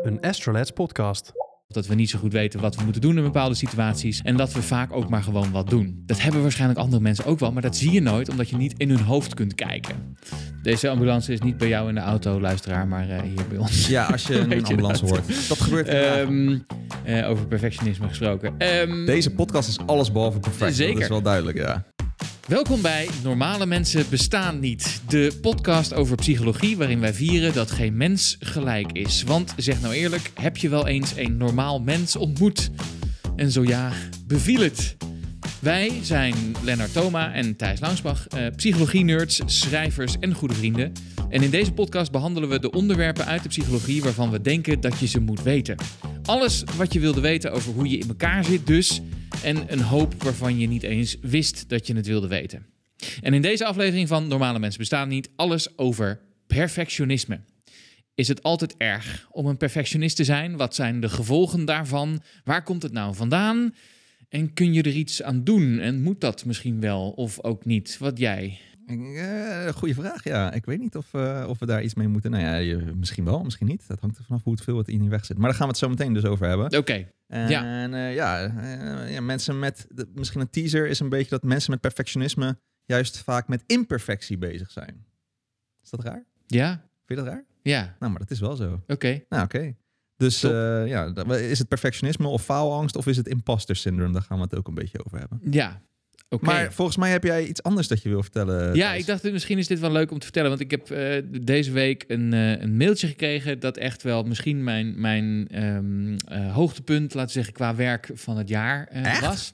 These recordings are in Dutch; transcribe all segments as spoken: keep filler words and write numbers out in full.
een Astrolabs podcast. Dat we niet zo goed weten wat we moeten doen in bepaalde situaties. En dat we vaak ook maar gewoon wat doen. Dat hebben waarschijnlijk andere mensen ook wel. Maar dat zie je nooit, omdat je niet in hun hoofd kunt kijken. Deze ambulance is niet bij jou in de auto, luisteraar, maar uh, hier bij ons. Ja, als je een Weet je ambulance dat? hoort. Dat gebeurt Um, uh, over perfectionisme gesproken. Um, Deze podcast is alles behalve perfect. Zeker. Dat is wel duidelijk, ja. Welkom bij Normale Mensen Bestaan Niet. De podcast over psychologie waarin wij vieren dat geen mens gelijk is. Want zeg nou eerlijk, heb je wel eens een normaal mens ontmoet? En zo ja, beviel het? Wij zijn Lennart Thoma en Thijs Langsbach, uh, psychologie-nerds, schrijvers en goede vrienden. En in deze podcast behandelen we de onderwerpen uit de psychologie waarvan we denken dat je ze moet weten. Alles wat je wilde weten over hoe je in elkaar zit dus. En een hoop waarvan je niet eens wist dat je het wilde weten. En in deze aflevering van Normale Mensen Bestaan Niet alles over perfectionisme. Is het altijd erg om een perfectionist te zijn? Wat zijn de gevolgen daarvan? Waar komt het nou vandaan? En kun je er iets aan doen? En moet dat misschien wel of ook niet? Wat jij? Uh, goeie vraag, ja. Ik weet niet of, uh, of we daar iets mee moeten. Nou ja, je, misschien wel, misschien niet. Dat hangt er vanaf hoe het veel het in je weg zit. Maar daar gaan we het zo meteen dus over hebben. Oké. Okay. En ja, uh, ja, uh, ja, mensen met... De, misschien een teaser is een beetje dat mensen met perfectionisme juist vaak met imperfectie bezig zijn. Is dat raar? Ja. Vind je dat raar? Ja. Nou, maar dat is wel zo. Oké. Okay. Nou, oké. Okay. Dus uh, ja, is het perfectionisme of faalangst of is het imposter syndroom? Daar gaan we het ook een beetje over hebben. Ja. Okay. Maar volgens mij heb jij iets anders dat je wil vertellen. Ja, Thijs. Ik dacht misschien is dit wel leuk om te vertellen. Want ik heb uh, deze week een, uh, een mailtje gekregen dat echt wel misschien mijn, mijn um, uh, hoogtepunt, laten we zeggen, qua werk van het jaar uh, was.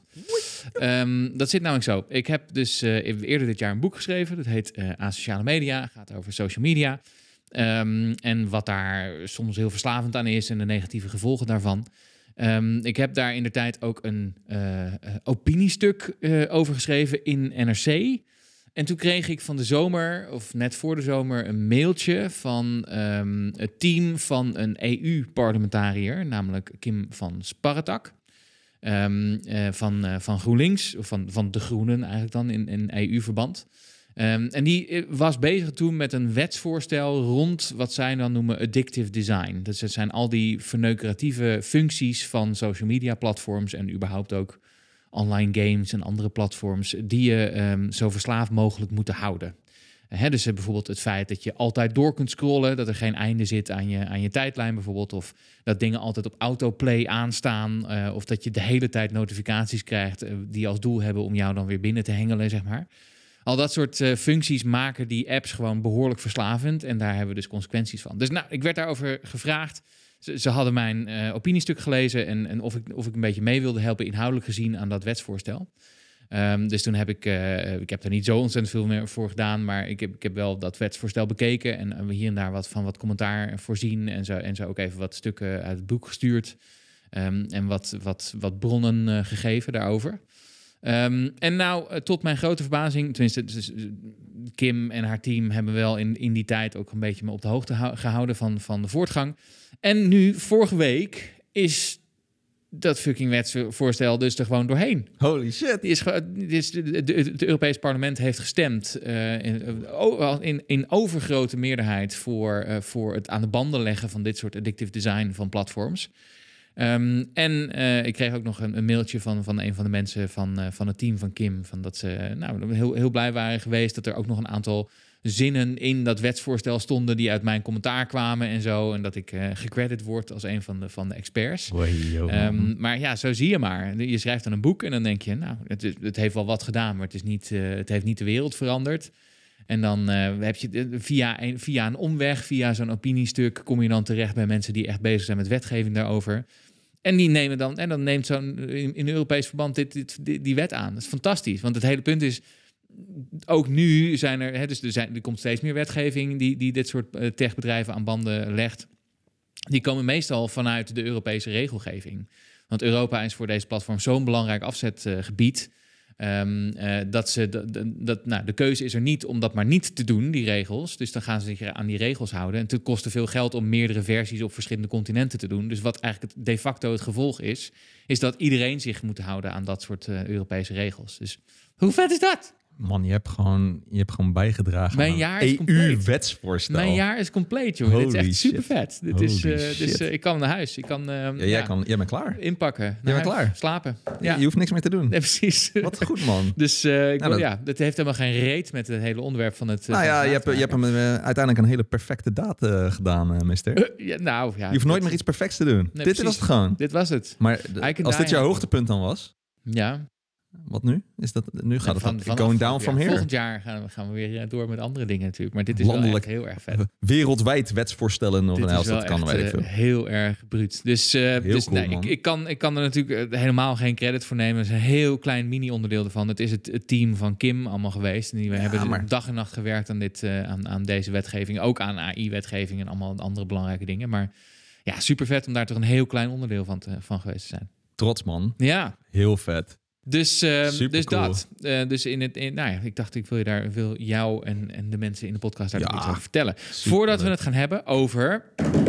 Um, dat zit namelijk zo. Ik heb dus uh, eerder dit jaar een boek geschreven. Dat heet uh, Asociale Media. Het gaat over social media. Um, en wat daar soms heel verslavend aan is en de negatieve gevolgen daarvan. Um, ik heb daar in de tijd ook een uh, opiniestuk uh, over geschreven in N R C. En toen kreeg ik van de zomer, of net voor de zomer, een mailtje van um, het team van een E U-parlementariër, namelijk Kim van Sparretak. Um, uh, van, uh, van GroenLinks, of van, van de Groenen eigenlijk dan in, in E U-verband. Um, en die was bezig toen met een wetsvoorstel rond wat zij dan noemen addictive design. Dus het zijn al die verneukeratieve functies van social media platforms en überhaupt ook online games en andere platforms die je um, zo verslaafd mogelijk moeten houden. He, dus bijvoorbeeld het feit dat je altijd door kunt scrollen, dat er geen einde zit aan je, aan je tijdlijn bijvoorbeeld, of dat dingen altijd op autoplay aanstaan, uh, of dat je de hele tijd notificaties krijgt uh, die als doel hebben om jou dan weer binnen te hengelen, zeg maar. Al dat soort uh, functies maken die apps gewoon behoorlijk verslavend. En daar hebben we dus consequenties van. Dus nou, ik werd daarover gevraagd. Ze, ze hadden mijn uh, opiniestuk gelezen. En, en of, ik, of ik een beetje mee wilde helpen inhoudelijk gezien aan dat wetsvoorstel. Um, dus toen heb ik... Uh, ik heb daar niet zo ontzettend veel meer voor gedaan. Maar ik heb, ik heb wel dat wetsvoorstel bekeken. En uh, hier en daar wat van wat commentaar voorzien. En zo, en zo ook even wat stukken uit het boek gestuurd. Um, en wat, wat, wat bronnen uh, gegeven daarover. Um, en nou, tot mijn grote verbazing, tenminste, dus Kim en haar team hebben wel in, in die tijd ook een beetje me op de hoogte hou- gehouden van, van de voortgang. En nu, vorige week, is dat fucking wetsvoorstel dus er gewoon doorheen. Holy shit. Die is, die is, het Europees Parlement heeft gestemd uh, in, in, in overgrote meerderheid voor, uh, voor het aan de banden leggen van dit soort addictive design van platforms. Um, en uh, ik kreeg ook nog een, een mailtje van, van een van de mensen van, uh, van het team van Kim. Van dat ze uh, nou, heel, heel blij waren geweest dat er ook nog een aantal zinnen in dat wetsvoorstel stonden die uit mijn commentaar kwamen en zo. En dat ik uh, gecredit word als een van de, van de experts. Um, maar ja, zo zie je maar. Je schrijft dan een boek en dan denk je, nou, het, is, het heeft wel wat gedaan, maar het, is niet, uh, het heeft niet de wereld veranderd. En dan uh, heb je via een, via een omweg, via zo'n opiniestuk, kom je dan terecht bij mensen die echt bezig zijn met wetgeving daarover. En die nemen dan, en dan neemt zo'n in, in Europees verband dit, dit, dit, die wet aan. Dat is fantastisch. Want het hele punt is, ook nu zijn er, hè, dus er, zijn, er komt steeds meer wetgeving die, die dit soort uh, techbedrijven aan banden legt. Die komen meestal vanuit de Europese regelgeving. Want Europa is voor deze platform zo'n belangrijk afzetgebied. Uh, Um, uh, dat ze dat, dat, nou, de keuze is er niet om dat maar niet te doen, die regels. Dus dan gaan ze zich aan die regels houden. En het kost te veel geld om meerdere versies op verschillende continenten te doen. Dus wat eigenlijk het, de facto het gevolg is, is dat iedereen zich moet houden aan dat soort uh, Europese regels. Dus hoe vet is dat? Man, je hebt gewoon, je hebt gewoon bijgedragen Mijn aan jaar is E U-wetsvoorstel. Mijn jaar is compleet, jongen. Dit is echt super vet. Dit Holy is, uh, shit. dus uh, ik kan naar huis. Ik kan, uh, Ja, jij, ja, kan, jij bent klaar. inpakken. bent klaar. Slapen. Ja. Je hoeft niks meer te doen. Nee, precies. Wat goed, man. Dus uh, ik Nou, wil, dat... ja, dat heeft helemaal geen reet met het hele onderwerp van het... Uh, nou van ja, het je hebt, je hebt hem uh, uiteindelijk een hele perfecte daad uh, gedaan, uh, mister. Uh, ja, nou, ja, je hoeft nooit dat... meer iets perfects te doen. Nee, dit precies. was het gewoon. Dit was het. Maar als dit jouw hoogtepunt dan was... Ja. Wat nu? Is dat, nu gaat van, het van, going van, down ja, from here. Volgend jaar gaan we, gaan we weer door met andere dingen natuurlijk. Maar dit is landelijk wel echt heel erg vet. Wereldwijd wetsvoorstellen of dit een is wel dat kan, echt, weet ik veel. Uh, heel erg bruut. Dus, uh, dus cool, nee, ik, ik, kan, ik kan er natuurlijk helemaal geen credit voor nemen. Het is een heel klein mini-onderdeel ervan. Het is het, het team van Kim allemaal geweest. En die we ja, hebben maar... dag en nacht gewerkt aan, dit, uh, aan, aan deze wetgeving. Ook aan A I-wetgeving en allemaal andere belangrijke dingen. Maar ja, super vet om daar toch een heel klein onderdeel van, te, van geweest te zijn. Trots, man. Ja. Heel vet. Dus, uh, dus cool. dat. Uh, dus in het, in, nou ja, ik dacht, ik wil je daar, wil jou en, en de mensen in de podcast daar ja, iets over vertellen. Voordat we het gaan hebben over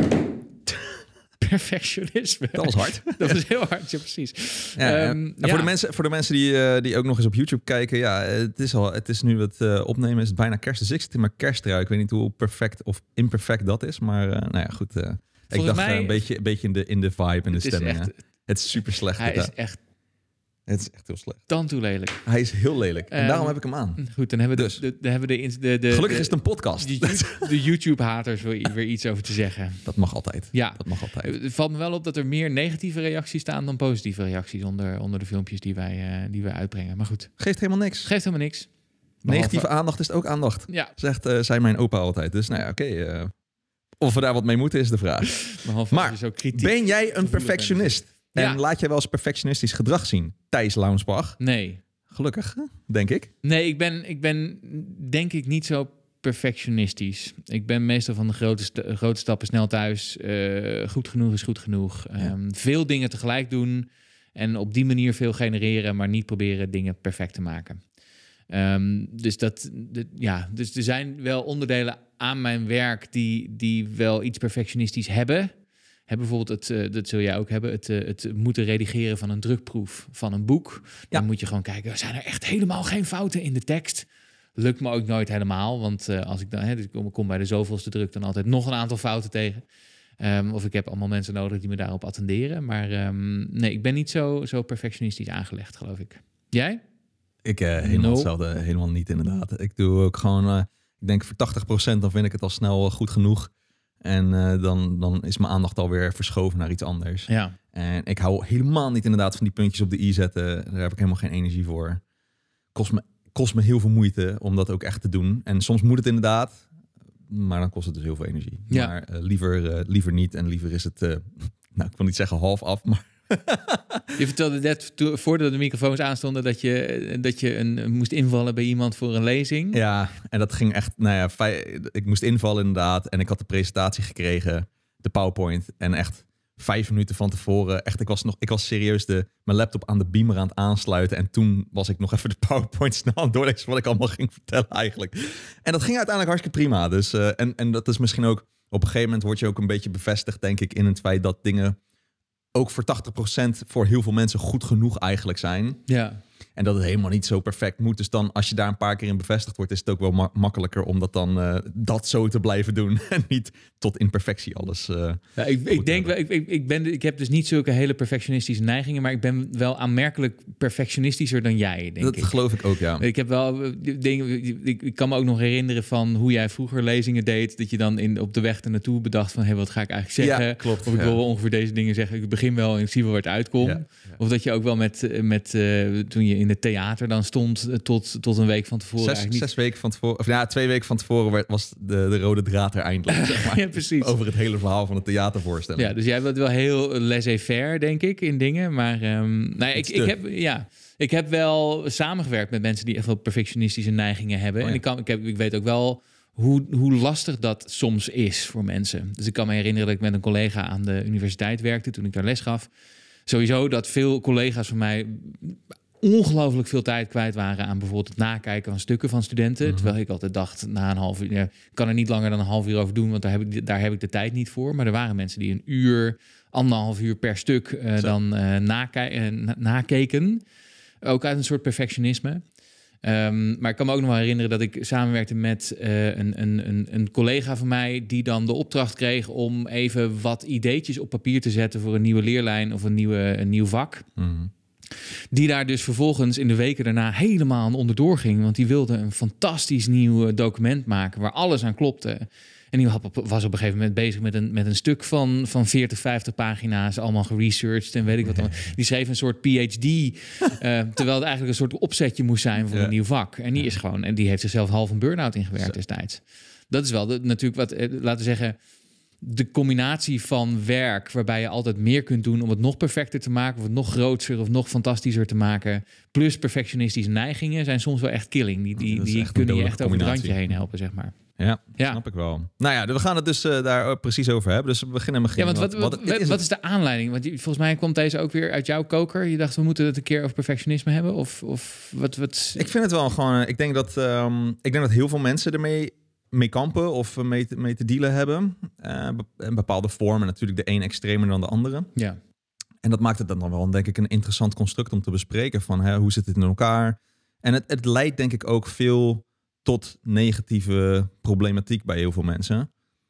perfectionisme. Dat was hard. Dat was heel hard, ja, precies. Ja, um, en ja. Voor de mensen, voor de mensen die, uh, die ook nog eens op YouTube kijken, ja, het is al, het is nu het uh, opnemen is het bijna kerst. Dus ik zit in mijn kersttrui. Ik weet niet hoe perfect of imperfect dat is, maar uh, nou ja, goed. Uh, ik dacht mij, uh, een beetje, een beetje in de in de vibe en de stemming. Echt, het is super slecht. Hij is echt. Het is echt heel slecht. Dan toe lelijk. Hij is heel lelijk. En um, daarom heb ik hem aan. Goed, dan hebben we dus. de, de, de, hebben we de, de, de Gelukkig de, is het een podcast. De, de YouTube-haters weer, weer iets over te zeggen. Dat mag altijd. Ja. Dat mag altijd. Het valt me wel op dat er meer negatieve reacties staan dan positieve reacties onder, onder de filmpjes die wij, uh, die wij uitbrengen. Maar goed. Geeft helemaal niks. Geeft helemaal niks. Negatieve Behalve... aandacht is ook aandacht. Ja. Zegt uh, zei mijn opa altijd. Dus nou ja, oké. Okay, uh, of we daar wat mee moeten is de vraag. Behalve maar dus ook kritiek ben jij een perfectionist? En ja. laat jij wel eens perfectionistisch gedrag zien? Thijs Launsbach? Nee. Gelukkig, denk ik. Nee, ik ben, ik ben denk ik niet zo perfectionistisch. Ik ben meestal van de grote, st- grote stappen snel thuis. Uh, goed genoeg is goed genoeg. Ja. Um, veel dingen tegelijk doen. En op die manier veel genereren, maar niet proberen dingen perfect te maken. Um, dus, dat, de, ja, dus er zijn wel onderdelen aan mijn werk die, die wel iets perfectionistisch hebben. Heb bijvoorbeeld het, uh, dat zul jij ook hebben, het, uh, het moeten redigeren van een drukproef van een boek. Dan ja. moet je gewoon kijken, zijn er echt helemaal geen fouten in de tekst? Lukt me ook nooit helemaal, want uh, als ik dan, hè, dus ik kom, kom bij de zoveelste druk dan altijd nog een aantal fouten tegen. Um, of ik heb allemaal mensen nodig die me daarop attenderen. Maar um, nee, ik ben niet zo, zo perfectionistisch aangelegd, geloof ik. Jij? Ik uh, helemaal no. hetzelfde, helemaal niet inderdaad. Ik doe ook gewoon, uh, ik denk voor tachtig procent dan vind ik het al snel uh, goed genoeg. En uh, dan, dan is mijn aandacht alweer verschoven naar iets anders. Ja. En ik hou helemaal niet inderdaad van die puntjes op de i zetten. Daar heb ik helemaal geen energie voor. Kost me, kost me heel veel moeite om dat ook echt te doen. En soms moet het inderdaad, maar dan kost het dus heel veel energie. Ja. Maar uh, liever, uh, liever niet en liever is het, uh, nou ik wil niet zeggen half af, maar... Je vertelde net, to, voordat de microfoons aanstonden, dat je, dat je een, moest invallen bij iemand voor een lezing. Ja, en dat ging echt, nou ja, vij, ik moest invallen inderdaad. En ik had de presentatie gekregen, de PowerPoint. En echt vijf minuten van tevoren, echt, ik was nog, ik was serieus de, mijn laptop aan de beamer aan het aansluiten. En toen was ik nog even de PowerPoint snel aan het doorlezen wat ik allemaal ging vertellen eigenlijk. En dat ging uiteindelijk hartstikke prima. Dus, uh, en, en dat is misschien ook, op een gegeven moment word je ook een beetje bevestigd, denk ik, in het feit dat dingen ook voor tachtig procent voor heel veel mensen goed genoeg eigenlijk zijn. Ja. En dat het helemaal niet zo perfect moet. Dus dan, als je daar een paar keer in bevestigd wordt, is het ook wel ma- makkelijker om dat dan uh, dat zo te blijven doen. En niet tot in perfectie alles. Uh, ja, ik, ik denk wel, ik, ik, ben, ik heb dus niet zulke hele perfectionistische neigingen, maar ik ben wel aanmerkelijk perfectionistischer dan jij, denk dat ik. Dat geloof ik ook, ja. Ik heb wel dingen. Ik, ik kan me ook nog herinneren van hoe jij vroeger lezingen deed. Dat je dan in, op de weg ernaartoe bedacht van, hé, hey, wat ga ik eigenlijk zeggen? Ja, klopt. Of ik ja. wil ongeveer deze dingen zeggen. Ik begin wel en ik zie wel waar het uitkomt. Ja, ja. Of dat je ook wel met, met uh, toen je in het theater dan stond uh, tot, tot een week van tevoren. Zes, niet... zes weken van tevoren, of ja, twee weken van tevoren werd, was de, de rode draad er eindelijk. Zeg maar, ja, precies. Over het hele verhaal van het theatervoorstelling. Ja, dus jij bent wel heel laissez-faire, denk ik, in dingen. Maar um, nou ja, ik, ik, heb, ja, ik heb wel samengewerkt met mensen die echt wel perfectionistische neigingen hebben. Oh ja. En ik, kan, ik, heb, ik weet ook wel hoe, hoe lastig dat soms is voor mensen. Dus ik kan me herinneren dat ik met een collega aan de universiteit werkte toen ik daar les gaf. Sowieso dat veel collega's van mij ongelooflijk veel tijd kwijt waren aan bijvoorbeeld het nakijken van stukken van studenten. Mm-hmm. Terwijl ik altijd dacht, na een half uur, ja, ik kan er niet langer dan een half uur over doen, want daar heb ik, daar heb ik de tijd niet voor. Maar er waren mensen die een uur, anderhalf uur per stuk uh, dan uh, nake- uh, na- nakeken. Ook uit een soort perfectionisme. Um, maar ik kan me ook nog wel herinneren dat ik samenwerkte met uh, een, een, een, een collega van mij die dan de opdracht kreeg om even wat ideetjes op papier te zetten voor een nieuwe leerlijn of een, nieuwe, een nieuw vak. Mm-hmm. Die daar dus vervolgens in de weken daarna helemaal aan onderdoor ging. Want die wilde een fantastisch nieuw document maken waar alles aan klopte. En die was op een gegeven moment bezig met een, met een stuk van, van veertig, vijftig pagina's, allemaal geresearched en weet ik wat dan. Die schreef een soort P H D, uh, terwijl het eigenlijk een soort opzetje moest zijn voor ja. een nieuw vak. En die is gewoon, en die heeft zichzelf half een burn-out ingewerkt destijds. Dat is wel de, natuurlijk wat, eh, laten we zeggen, de combinatie van werk waarbij je altijd meer kunt doen om het nog perfecter te maken, of het nog groter of nog fantastischer te maken, plus perfectionistische neigingen zijn soms wel echt killing. Die, die, die kunnen je echt over het randje heen helpen, zeg maar. Ja, ja, snap ik wel. Nou ja, we gaan het dus uh, daar precies over hebben. Dus we beginnen met ja, want wat, wat, wat, is, wat is de aanleiding? Want volgens mij komt deze ook weer uit jouw koker. Je dacht, we moeten het een keer over perfectionisme hebben? Of, of wat, wat? Ik vind het wel gewoon... Ik denk dat, um, ik denk dat heel veel mensen ermee mee kampen of mee te, mee te dealen hebben. Uh, in bepaalde vormen. Natuurlijk de een extremer dan de andere. Ja. En dat maakt het dan wel, denk ik, een interessant construct om te bespreken. Van hè, hoe zit het in elkaar? En het, het leidt denk ik ook veel tot negatieve problematiek bij heel veel mensen.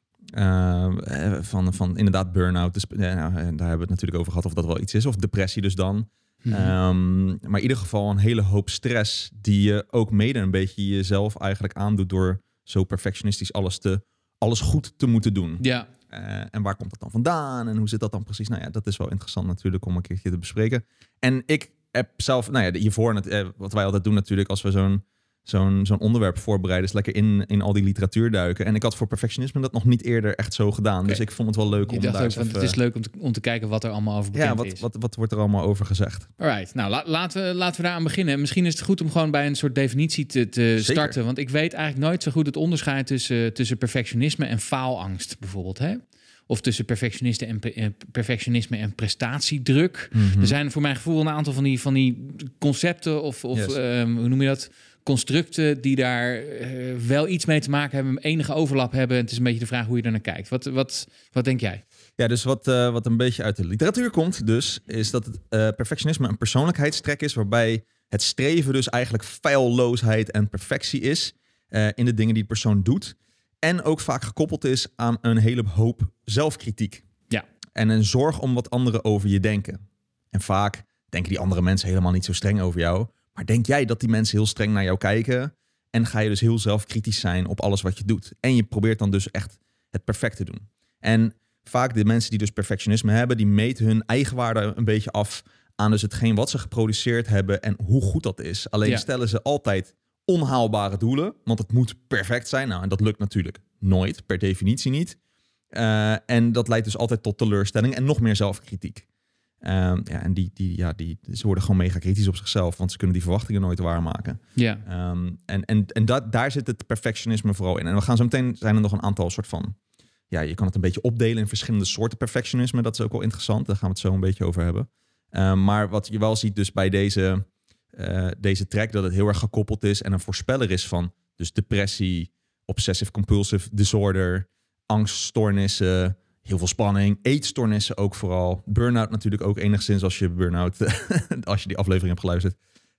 Uh, van, van inderdaad burn-out. Dus, ja, nou, daar hebben we het natuurlijk over gehad of dat wel iets is. Of depressie dus dan. Mm-hmm. Um, maar in ieder geval een hele hoop stress die je ook mede een beetje jezelf eigenlijk aandoet door zo perfectionistisch alles, te, alles goed te moeten doen. Ja. Uh, en waar komt dat dan vandaan? En hoe zit dat dan precies? Nou ja, dat is wel interessant natuurlijk om een keertje te bespreken. En ik heb zelf, nou ja, hiervoor, uh, wat wij altijd doen natuurlijk als we zo'n Zo'n, zo'n onderwerp voorbereiden, is lekker in, in al die literatuur duiken. En ik had voor perfectionisme dat nog niet eerder echt zo gedaan. Okay. Dus ik vond het wel leuk je om dacht daar ook, want even... Het is leuk om te, om te kijken wat er allemaal over bekend ja, wat, is. Wat, wat wordt er allemaal over gezegd? Alright, nou la, laten, we, laten we daar aan beginnen. Misschien is het goed om gewoon bij een soort definitie te, te starten. Want ik weet eigenlijk nooit zo goed het onderscheid tussen, tussen perfectionisme en faalangst bijvoorbeeld. Hè? Of tussen perfectionisten en pre, perfectionisme en prestatiedruk. Mm-hmm. Er zijn voor mijn gevoel een aantal van die, van die concepten of, of yes. um, hoe noem je dat? Constructen die daar uh, wel iets mee te maken hebben, enige overlap hebben. En het is een beetje de vraag hoe je er naar kijkt. Wat, wat, wat denk jij? Ja, dus wat, uh, wat een beetje uit de literatuur komt, dus is dat het uh, perfectionisme een persoonlijkheidstrek is, waarbij het streven dus eigenlijk feilloosheid en perfectie is uh, in de dingen die de persoon doet. En ook vaak gekoppeld is aan een hele hoop zelfkritiek. Ja. En een zorg om wat anderen over je denken. En vaak denken die andere mensen helemaal niet zo streng over jou. Maar denk jij dat die mensen heel streng naar jou kijken? En ga je dus heel zelfkritisch zijn op alles wat je doet. En je probeert dan dus echt het perfect te doen. En vaak de mensen die dus perfectionisme hebben, die meten hun eigenwaarde een beetje af aan dus hetgeen wat ze geproduceerd hebben en hoe goed dat is. Alleen ja. stellen ze altijd onhaalbare doelen, want het moet perfect zijn. Nou, en dat lukt natuurlijk nooit, per definitie niet. Uh, en dat leidt dus altijd tot teleurstelling en nog meer zelfkritiek. Um, ja, en die, die, ja, die, ze worden gewoon mega kritisch op zichzelf, want ze kunnen die verwachtingen nooit waarmaken. Ja. Um, en en, en dat, daar zit het perfectionisme vooral in. En we gaan zo meteen, zijn er nog een aantal soort van, ja, je kan het een beetje opdelen in verschillende soorten perfectionisme. Dat is ook wel interessant, daar gaan we het zo een beetje over hebben. Um, maar wat je wel ziet dus bij deze, uh, deze track, dat het heel erg gekoppeld is en een voorspeller is van dus depressie, obsessive compulsive disorder, angststoornissen, heel veel spanning, eetstoornissen ook vooral. Burn-out natuurlijk ook enigszins als je burn-out, als je die aflevering hebt geluisterd.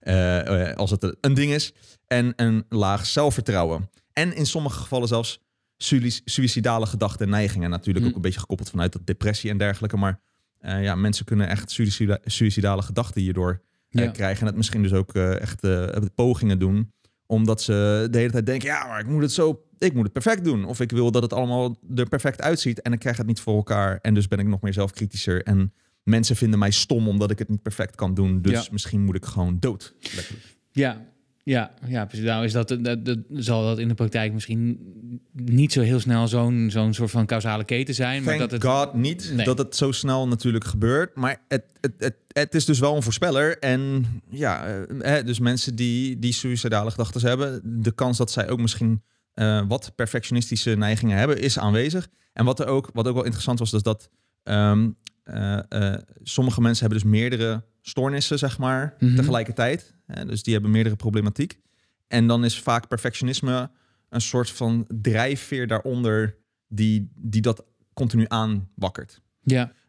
Uh, als het een ding is. En een laag zelfvertrouwen. En in sommige gevallen zelfs suïcidale gedachten en neigingen. Natuurlijk mm. ook een beetje gekoppeld vanuit de depressie en dergelijke. Maar uh, ja, mensen kunnen echt suïcida- suïcidale gedachten hierdoor uh, ja. krijgen. En het misschien dus ook uh, echt uh, pogingen doen. Omdat ze de hele tijd denken, ja, maar ik moet het zo... Ik moet het perfect doen. Of ik wil dat het allemaal er perfect uitziet. En ik krijg het niet voor elkaar. En dus ben ik nog meer zelfkritischer. En mensen vinden mij stom omdat ik het niet perfect kan doen. Dus ja. misschien moet ik gewoon dood. Letterlijk. Ja, ja, ja, precies. Nou is dat, dat, dat, zal dat in de praktijk misschien niet zo heel snel zo'n, zo'n soort van causale keten zijn. Thank maar dat het, God niet nee. dat het zo snel natuurlijk gebeurt. Maar het, het, het, het is dus wel een voorspeller. En ja, dus mensen die, die suïcidale gedachten hebben, de kans dat zij ook misschien Uh, wat perfectionistische neigingen hebben, is aanwezig. En wat er ook, wat ook wel interessant was, is dat um, uh, uh, sommige mensen hebben dus meerdere stoornissen, zeg maar, mm-hmm. tegelijkertijd. Uh, dus die hebben meerdere problematiek. En dan is vaak perfectionisme een soort van drijfveer daaronder die, die dat continu aanwakkert. Ja.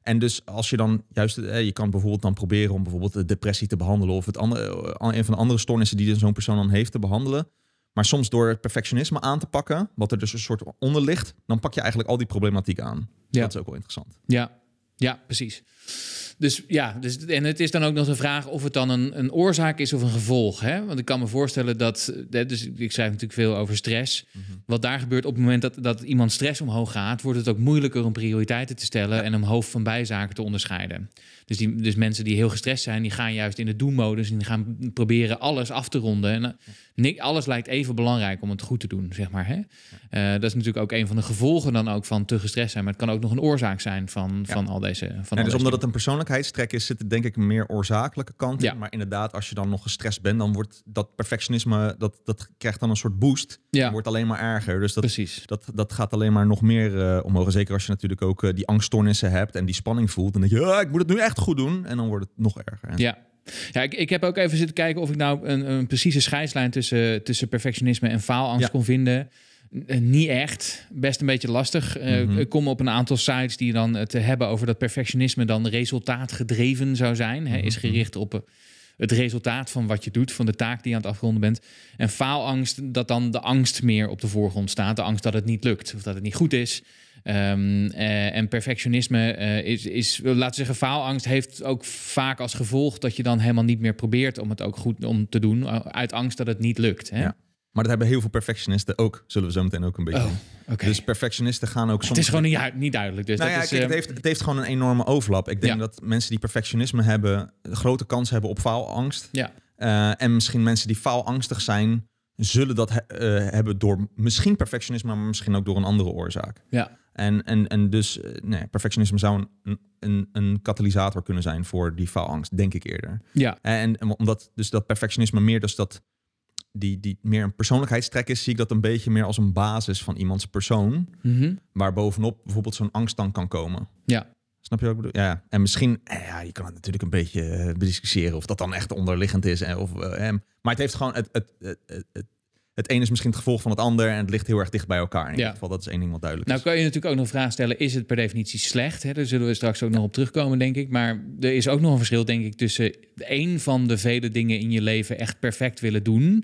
en dus als je dan juist, uh, je kan bijvoorbeeld dan proberen om bijvoorbeeld de depressie te behandelen of het andere, uh, een van de andere stoornissen die zo'n persoon dan heeft te behandelen. Maar soms door het perfectionisme aan te pakken, wat er dus een soort onder ligt, dan pak je eigenlijk al die problematiek aan. Ja. Dat is ook wel interessant. Ja, ja, precies. Dus ja, dus, en het is dan ook nog de vraag of het dan een, een oorzaak is of een gevolg. Hè? Want ik kan me voorstellen dat, dus ik schrijf natuurlijk veel over stress. Mm-hmm. Wat daar gebeurt op het moment dat, dat iemand stress omhoog gaat, wordt het ook moeilijker om prioriteiten te stellen ja. en om hoofd van bijzaken te onderscheiden. Dus, die, dus mensen die heel gestrest zijn, die gaan juist in de do-modus en die gaan proberen alles af te ronden. En uh, alles lijkt even belangrijk om het goed te doen, zeg maar. Hè? Uh, dat is natuurlijk ook een van de gevolgen dan ook van te gestrest zijn. Maar het kan ook nog een oorzaak zijn van, ja. van al deze... Van ja, al dus deze omdat het een persoonlijkheidstrek is, zit het denk ik een meer oorzakelijke kant in. Ja. Maar inderdaad, als je dan nog gestrest bent, dan wordt dat perfectionisme, dat, dat krijgt dan een soort boost. Ja. En wordt alleen maar erger. Dus dat, Precies. Dat, dat gaat alleen maar nog meer uh, omhoog. Zeker als je natuurlijk ook uh, die angststoornissen hebt en die spanning voelt. Dan denk je, oh, ik moet het nu echt goed doen. En dan wordt het nog erger. Ja. Ja, ik, ik heb ook even zitten kijken of ik nou een, een precieze scheidslijn tussen, tussen perfectionisme en faalangst ja. kon vinden. N- niet echt. Best een beetje lastig. Mm-hmm. Uh, ik kom op een aantal sites die dan het hebben over dat perfectionisme dan resultaatgedreven zou zijn. Mm-hmm. Hè, is gericht op het resultaat van wat je doet, van de taak die je aan het afronden bent. En faalangst, dat dan de angst meer op de voorgrond staat. De angst dat het niet lukt of dat het niet goed is. Um, uh, en perfectionisme uh, is, is, laten we zeggen, faalangst heeft ook vaak als gevolg dat je dan helemaal niet meer probeert om het ook goed om te doen, uit angst dat het niet lukt. Hè? Ja. Maar dat hebben heel veel perfectionisten ook, zullen we zo meteen ook een beetje. Oh, okay. Dus perfectionisten gaan ook soms... Het is gewoon niet, niet duidelijk. Dus nou dat ja, is, kijk, het, heeft, het heeft gewoon een enorme overlap. Ik denk ja. dat mensen die perfectionisme hebben, een grote kans hebben op faalangst. Ja. Uh, en misschien mensen die faalangstig zijn, zullen dat he, uh, hebben door misschien perfectionisme, maar misschien ook door een andere oorzaak. Ja. En, en, en dus uh, nee, perfectionisme zou een, een, een katalysator kunnen zijn voor die faalangst, denk ik eerder. Ja. En, en omdat dus dat perfectionisme meer dus dat die, die meer een persoonlijkheidstrek is, zie ik dat een beetje meer als een basis van iemands persoon, mm-hmm. waar bovenop bijvoorbeeld zo'n angst dan kan komen. Ja. Snap je wat ik bedoel? Ja. En misschien, eh, ja, je kan het natuurlijk een beetje uh, bediscussiëren of dat dan echt onderliggend is. Eh, of, uh, eh, maar het heeft gewoon, het, het, het, het, het, het een is misschien het gevolg van het ander en het ligt heel erg dicht bij elkaar. In ja. ieder geval, dat is één ding wat duidelijk nou, is. Nou kan je natuurlijk ook nog een vraag stellen, is het per definitie slecht? Hè? Daar zullen we straks ook nog op terugkomen, denk ik. Maar er is ook nog een verschil, denk ik, tussen één van de vele dingen in je leven echt perfect willen doen,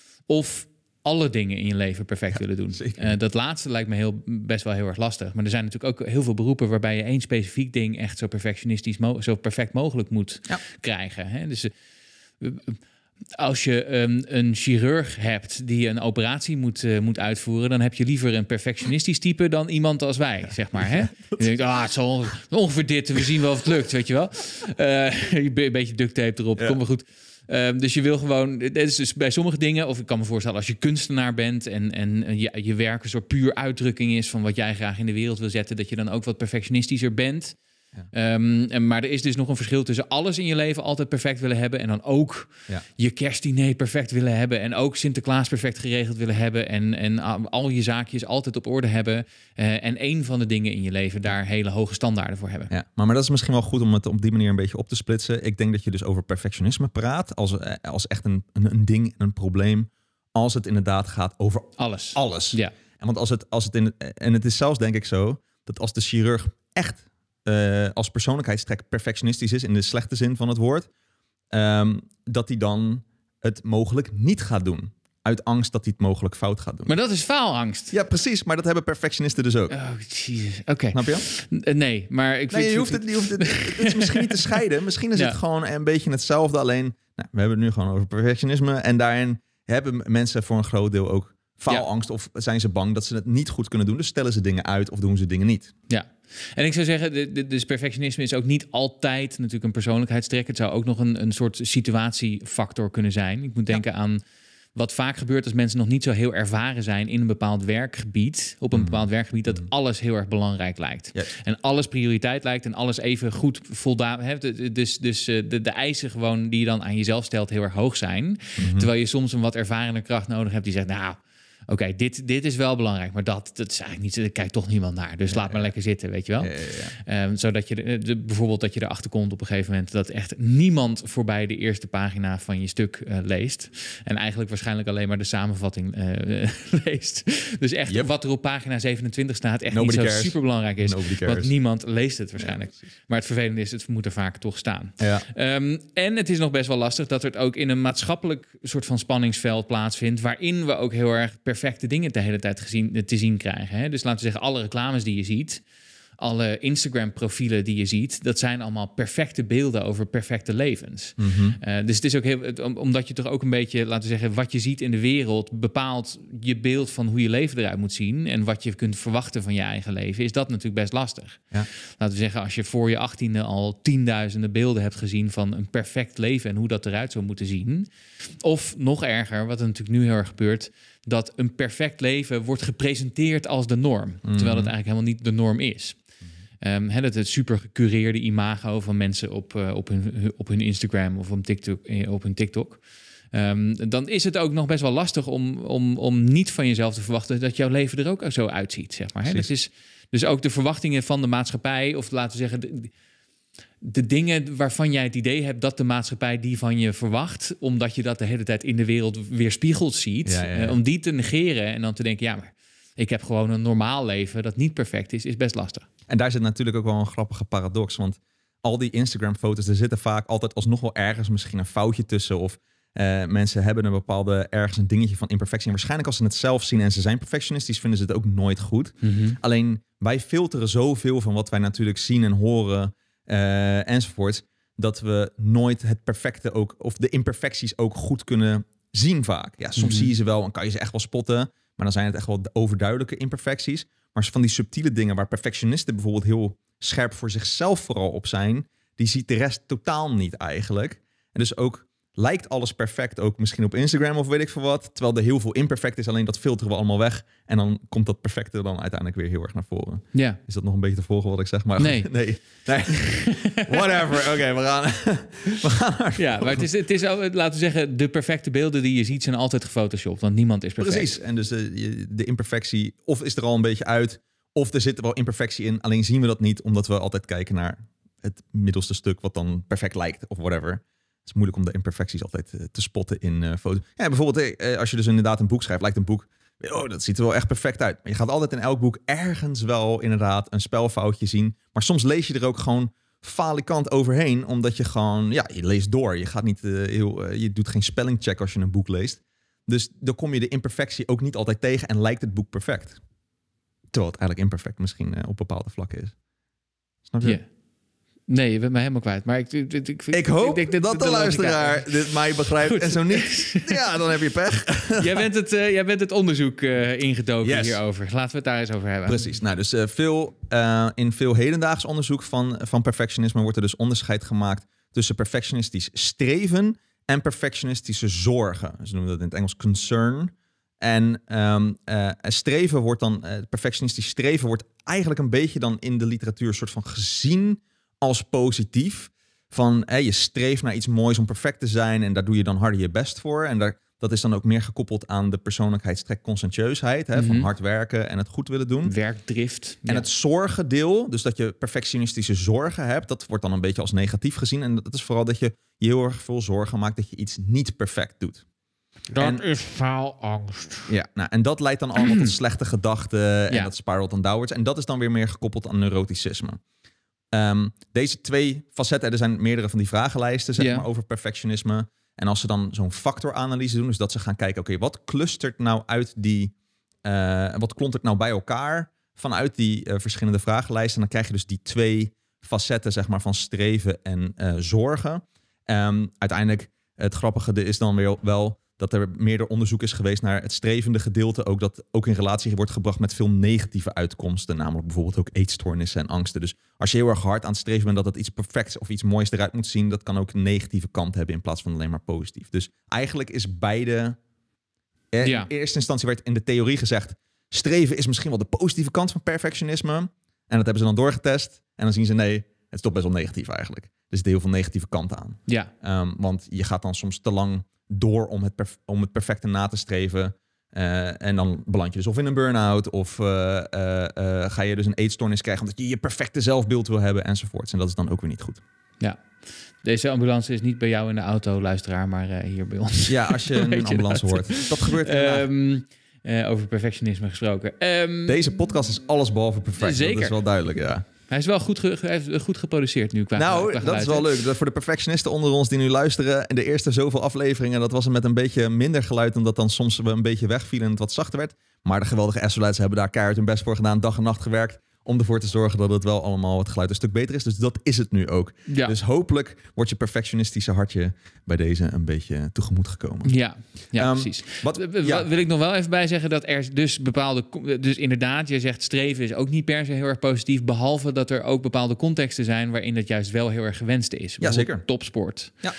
of alle dingen in je leven perfect ja, willen doen. Uh, dat laatste lijkt me heel, best wel heel erg lastig. Maar er zijn natuurlijk ook heel veel beroepen waarbij je één specifiek ding echt zo perfectionistisch, mo- zo perfect mogelijk moet ja. krijgen. Hè? Dus uh, als je um, een chirurg hebt die een operatie moet, uh, moet uitvoeren, dan heb je liever een perfectionistisch type dan iemand als wij, ja. zeg maar. Hè? Je denkt, ah, het zal ongeveer dit, we zien wel of het lukt, weet je wel. Uh, een beetje duct tape erop, ja. komt wel goed. Um, dus je wil gewoon, dit is dus bij sommige dingen, of ik kan me voorstellen als je kunstenaar bent en, en je, je werk een soort puur uitdrukking is van wat jij graag in de wereld wil zetten, dat je dan ook wat perfectionistischer bent. Ja. Um, en, maar er is dus nog een verschil tussen alles in je leven altijd perfect willen hebben en dan ook ja. je kerstdiner perfect willen hebben en ook Sinterklaas perfect geregeld willen hebben en, en al je zaakjes altijd op orde hebben uh, en één van de dingen in je leven daar hele hoge standaarden voor hebben. Ja, maar, maar dat is misschien wel goed om het op die manier een beetje op te splitsen. Ik denk dat je dus over perfectionisme praat als, als echt een, een, een ding, een probleem, als het inderdaad gaat over alles. alles. Ja. En want als het, als het in, en het is zelfs denk ik zo dat als de chirurg echt Uh, als persoonlijkheidstrek perfectionistisch is in de slechte zin van het woord, um, dat hij dan het mogelijk niet gaat doen. Uit angst dat hij het mogelijk fout gaat doen. Maar dat is faalangst. Ja, precies. Maar dat hebben perfectionisten dus ook. Oh, jezus. Oké. Okay. Snap je? N- nee, maar ik nee, vind... je hoeft het, je hoeft het, het is misschien niet te scheiden. Misschien is ja. het gewoon een beetje hetzelfde. Alleen, nou, we hebben het nu gewoon over perfectionisme. En daarin hebben mensen voor een groot deel ook faalangst. Ja. Of zijn ze bang dat ze het niet goed kunnen doen. Dus stellen ze dingen uit of doen ze dingen niet. Ja. En ik zou zeggen, dus perfectionisme is ook niet altijd natuurlijk een persoonlijkheidstrek. Het zou ook nog een, een soort situatiefactor kunnen zijn. Ik moet denken ja. aan wat vaak gebeurt als mensen nog niet zo heel ervaren zijn in een bepaald werkgebied. Op een mm. bepaald werkgebied dat alles heel erg belangrijk lijkt. Yes. En alles prioriteit lijkt en alles even goed voldaan. Hè? Dus, dus de, de eisen gewoon die je dan aan jezelf stelt heel erg hoog zijn. Mm-hmm. Terwijl je soms een wat ervarende kracht nodig hebt die zegt, nou, oké, okay, dit, dit is wel belangrijk, maar dat, dat is eigenlijk niet, daar kijkt toch niemand naar. Dus ja, laat maar ja. lekker zitten, weet je wel. Ja, ja, ja. Um, zodat je de, de, bijvoorbeeld dat je erachter komt op een gegeven moment dat echt niemand voorbij de eerste pagina van je stuk uh, leest. En eigenlijk waarschijnlijk alleen maar de samenvatting uh, leest. Dus echt yep. wat er op pagina zevenentwintig staat, echt Nobody niet zo super belangrijk is. Want niemand leest het waarschijnlijk. Ja, maar het vervelende is, het moet er vaak toch staan. Ja. Um, en het is nog best wel lastig dat het ook in een maatschappelijk soort van spanningsveld plaatsvindt, waarin we ook heel erg perfecte dingen de hele tijd gezien, te zien krijgen. Hè? Dus laten we zeggen, alle reclames die je ziet, alle Instagram-profielen die je ziet, dat zijn allemaal perfecte beelden over perfecte levens. Mm-hmm. Uh, dus het is ook heel, omdat je toch ook een beetje, laten we zeggen, wat je ziet in de wereld bepaalt je beeld van hoe je leven eruit moet zien en wat je kunt verwachten van je eigen leven, is dat natuurlijk best lastig. Ja. Laten we zeggen, als je voor je achttiende al tienduizenden beelden hebt gezien van een perfect leven en hoe dat eruit zou moeten zien, of nog erger, wat er natuurlijk nu heel erg gebeurt, dat een perfect leven wordt gepresenteerd als de norm, mm-hmm. terwijl het eigenlijk helemaal niet de norm is. Um, he, dat het super gecureerde imago van mensen op, uh, op, hun, op hun Instagram of op TikTok, op hun TikTok. Um, dan is het ook nog best wel lastig om, om, om niet van jezelf te verwachten dat jouw leven er ook zo uitziet, zeg maar. He, dus, is, dus ook de verwachtingen van de maatschappij, of laten we zeggen, de, de dingen waarvan jij het idee hebt dat de maatschappij die van je verwacht, omdat je dat de hele tijd in de wereld weerspiegeld ziet, ja, ja, ja. Uh, om die te negeren en dan te denken, ja, maar ik heb gewoon een normaal leven dat niet perfect is, is best lastig. En daar zit natuurlijk ook wel een grappige paradox. Want al die Instagram-foto's, er zitten vaak altijd alsnog wel ergens misschien een foutje tussen. Of uh, mensen hebben een bepaalde, ergens een dingetje van imperfectie. En waarschijnlijk als ze het zelf zien en ze zijn perfectionistisch, vinden ze het ook nooit goed. Mm-hmm. Alleen wij filteren zoveel van wat wij natuurlijk zien en horen uh, enzovoorts, dat we nooit het perfecte ook, of de imperfecties ook goed kunnen zien vaak. Ja, soms mm-hmm. zie je ze wel en kan je ze echt wel spotten. Maar dan zijn het echt wel overduidelijke imperfecties. Maar van die subtiele dingen waar perfectionisten bijvoorbeeld heel scherp voor zichzelf vooral op zijn, die ziet de rest totaal niet eigenlijk. En dus ook lijkt alles perfect, ook misschien op Instagram of weet ik veel wat, terwijl er heel veel imperfect is, alleen dat filteren we allemaal weg. En dan komt dat perfecte dan uiteindelijk weer heel erg naar voren. Ja. Is dat nog een beetje te volgen wat ik zeg? Maar nee. nee. nee. Whatever. Oké, okay, we gaan, we gaan naar ja, maar het is, het is, laten we zeggen, de perfecte beelden die je ziet zijn altijd gefotoshopt, want niemand is perfect. Precies. En dus de, de imperfectie, of is er al een beetje uit, of er zit er wel imperfectie in, alleen zien we dat niet, omdat we altijd kijken naar het middelste stuk wat dan perfect lijkt, of whatever. Het is moeilijk om de imperfecties altijd uh, te spotten in uh, foto's. Ja, bijvoorbeeld uh, als je dus inderdaad een boek schrijft, lijkt een boek, oh, dat ziet er wel echt perfect uit. Maar je gaat altijd in elk boek ergens wel inderdaad een spelfoutje zien. Maar soms lees je er ook gewoon falikant overheen, omdat je gewoon, ja, je leest door. Je gaat niet uh, heel, uh, je doet geen spellingcheck als je een boek leest. Dus dan kom je de imperfectie ook niet altijd tegen en lijkt het boek perfect. Terwijl het eigenlijk imperfect misschien uh, op bepaalde vlakken is. Snap je? Yeah. Nee, je bent mij helemaal kwijt. Maar ik, ik, ik, ik, ik hoop ik, ik, dat de, de luisteraar dit mij begrijpt. Goed. En zo niet, ja, dan heb je pech. jij, bent het, uh, jij bent het onderzoek uh, ingetogen yes. hierover. Laten we het daar eens over hebben. Precies. Nou, dus uh, veel, uh, in veel hedendaags onderzoek van, van perfectionisme wordt er dus onderscheid gemaakt tussen perfectionistisch streven en perfectionistische zorgen. Ze noemen dat in het Engels concern. En um, uh, streven wordt dan, uh, perfectionistisch streven wordt eigenlijk een beetje dan in de literatuur soort van gezien als positief. Van hey, je streeft naar iets moois om perfect te zijn en daar doe je dan harder je best voor. En daar, dat is dan ook meer gekoppeld aan de persoonlijkheidstrek conscientieusheid. Hè, mm-hmm. Van hard werken en het goed willen doen. Werkdrift. En ja. het zorgendeel, dus dat je perfectionistische zorgen hebt, dat wordt dan een beetje als negatief gezien. En dat is vooral dat je je heel erg veel zorgen maakt dat je iets niet perfect doet. Dat en, is faalangst. Ja, nou, en dat leidt dan allemaal tot slechte gedachten en ja. dat spiralt dan downwards. En dat is dan weer meer gekoppeld aan neuroticisme. Um, deze twee facetten, er zijn meerdere van die vragenlijsten zeg yeah. maar, over perfectionisme. En als ze dan zo'n factoranalyse doen, dus dat ze gaan kijken, oké, okay, wat clustert nou uit die, uh, wat klontert nou bij elkaar vanuit die uh, verschillende vragenlijsten? En dan krijg je dus die twee facetten, zeg maar, van streven en uh, zorgen. Um, uiteindelijk, het grappige is dan weer wel dat er meerder onderzoek is geweest naar het strevende gedeelte, ook dat ook in relatie wordt gebracht met veel negatieve uitkomsten, namelijk bijvoorbeeld ook eetstoornissen en angsten. Dus als je heel erg hard aan het streven bent dat het iets perfects of iets moois eruit moet zien, dat kan ook een negatieve kant hebben in plaats van alleen maar positief. Dus eigenlijk is beide, eh, ja. in eerste instantie werd in de theorie gezegd, streven is misschien wel de positieve kant van perfectionisme. En dat hebben ze dan doorgetest en dan zien ze nee, het is toch best wel negatief eigenlijk. Er zitten heel veel negatieve kanten aan. Ja. Um, want je gaat dan soms te lang door om het, perf- om het perfecte na te streven. Uh, en dan beland je dus of in een burn-out... of uh, uh, uh, ga je dus een eetstoornis krijgen... omdat je je perfecte zelfbeeld wil hebben enzovoorts. En dat is dan ook weer niet goed. Ja. Deze ambulance is niet bij jou in de auto, luisteraar, maar uh, hier bij ons. Ja, als je een ambulance hoort. Dat gebeurt um, uh, over perfectionisme gesproken. Um, Deze podcast is alles behalve perfect. Zeker. Dat is wel duidelijk, ja. Hij is wel goed, ge- hij heeft goed geproduceerd nu. Qua, nou, qua dat is wel leuk. Dat voor de perfectionisten onder ons die nu luisteren... in de eerste zoveel afleveringen... dat was er met een beetje minder geluid... omdat dan soms we een beetje wegvielen en het wat zachter werd. Maar de geweldige S-Leiders hebben daar keihard hun best voor gedaan... dag en nacht gewerkt... om ervoor te zorgen dat het wel allemaal het geluid een stuk beter is. Dus dat is het nu ook. Ja. Dus hopelijk wordt je perfectionistische hartje... bij deze een beetje tegemoet gekomen. Ja, ja um, precies. Wat, ja. Wil ik nog wel even bij zeggen dat er dus bepaalde... Dus inderdaad, je zegt streven is ook niet per se heel erg positief... behalve dat er ook bepaalde contexten zijn... waarin dat juist wel heel erg gewenst is. Ja, zeker. Topsport. Ja.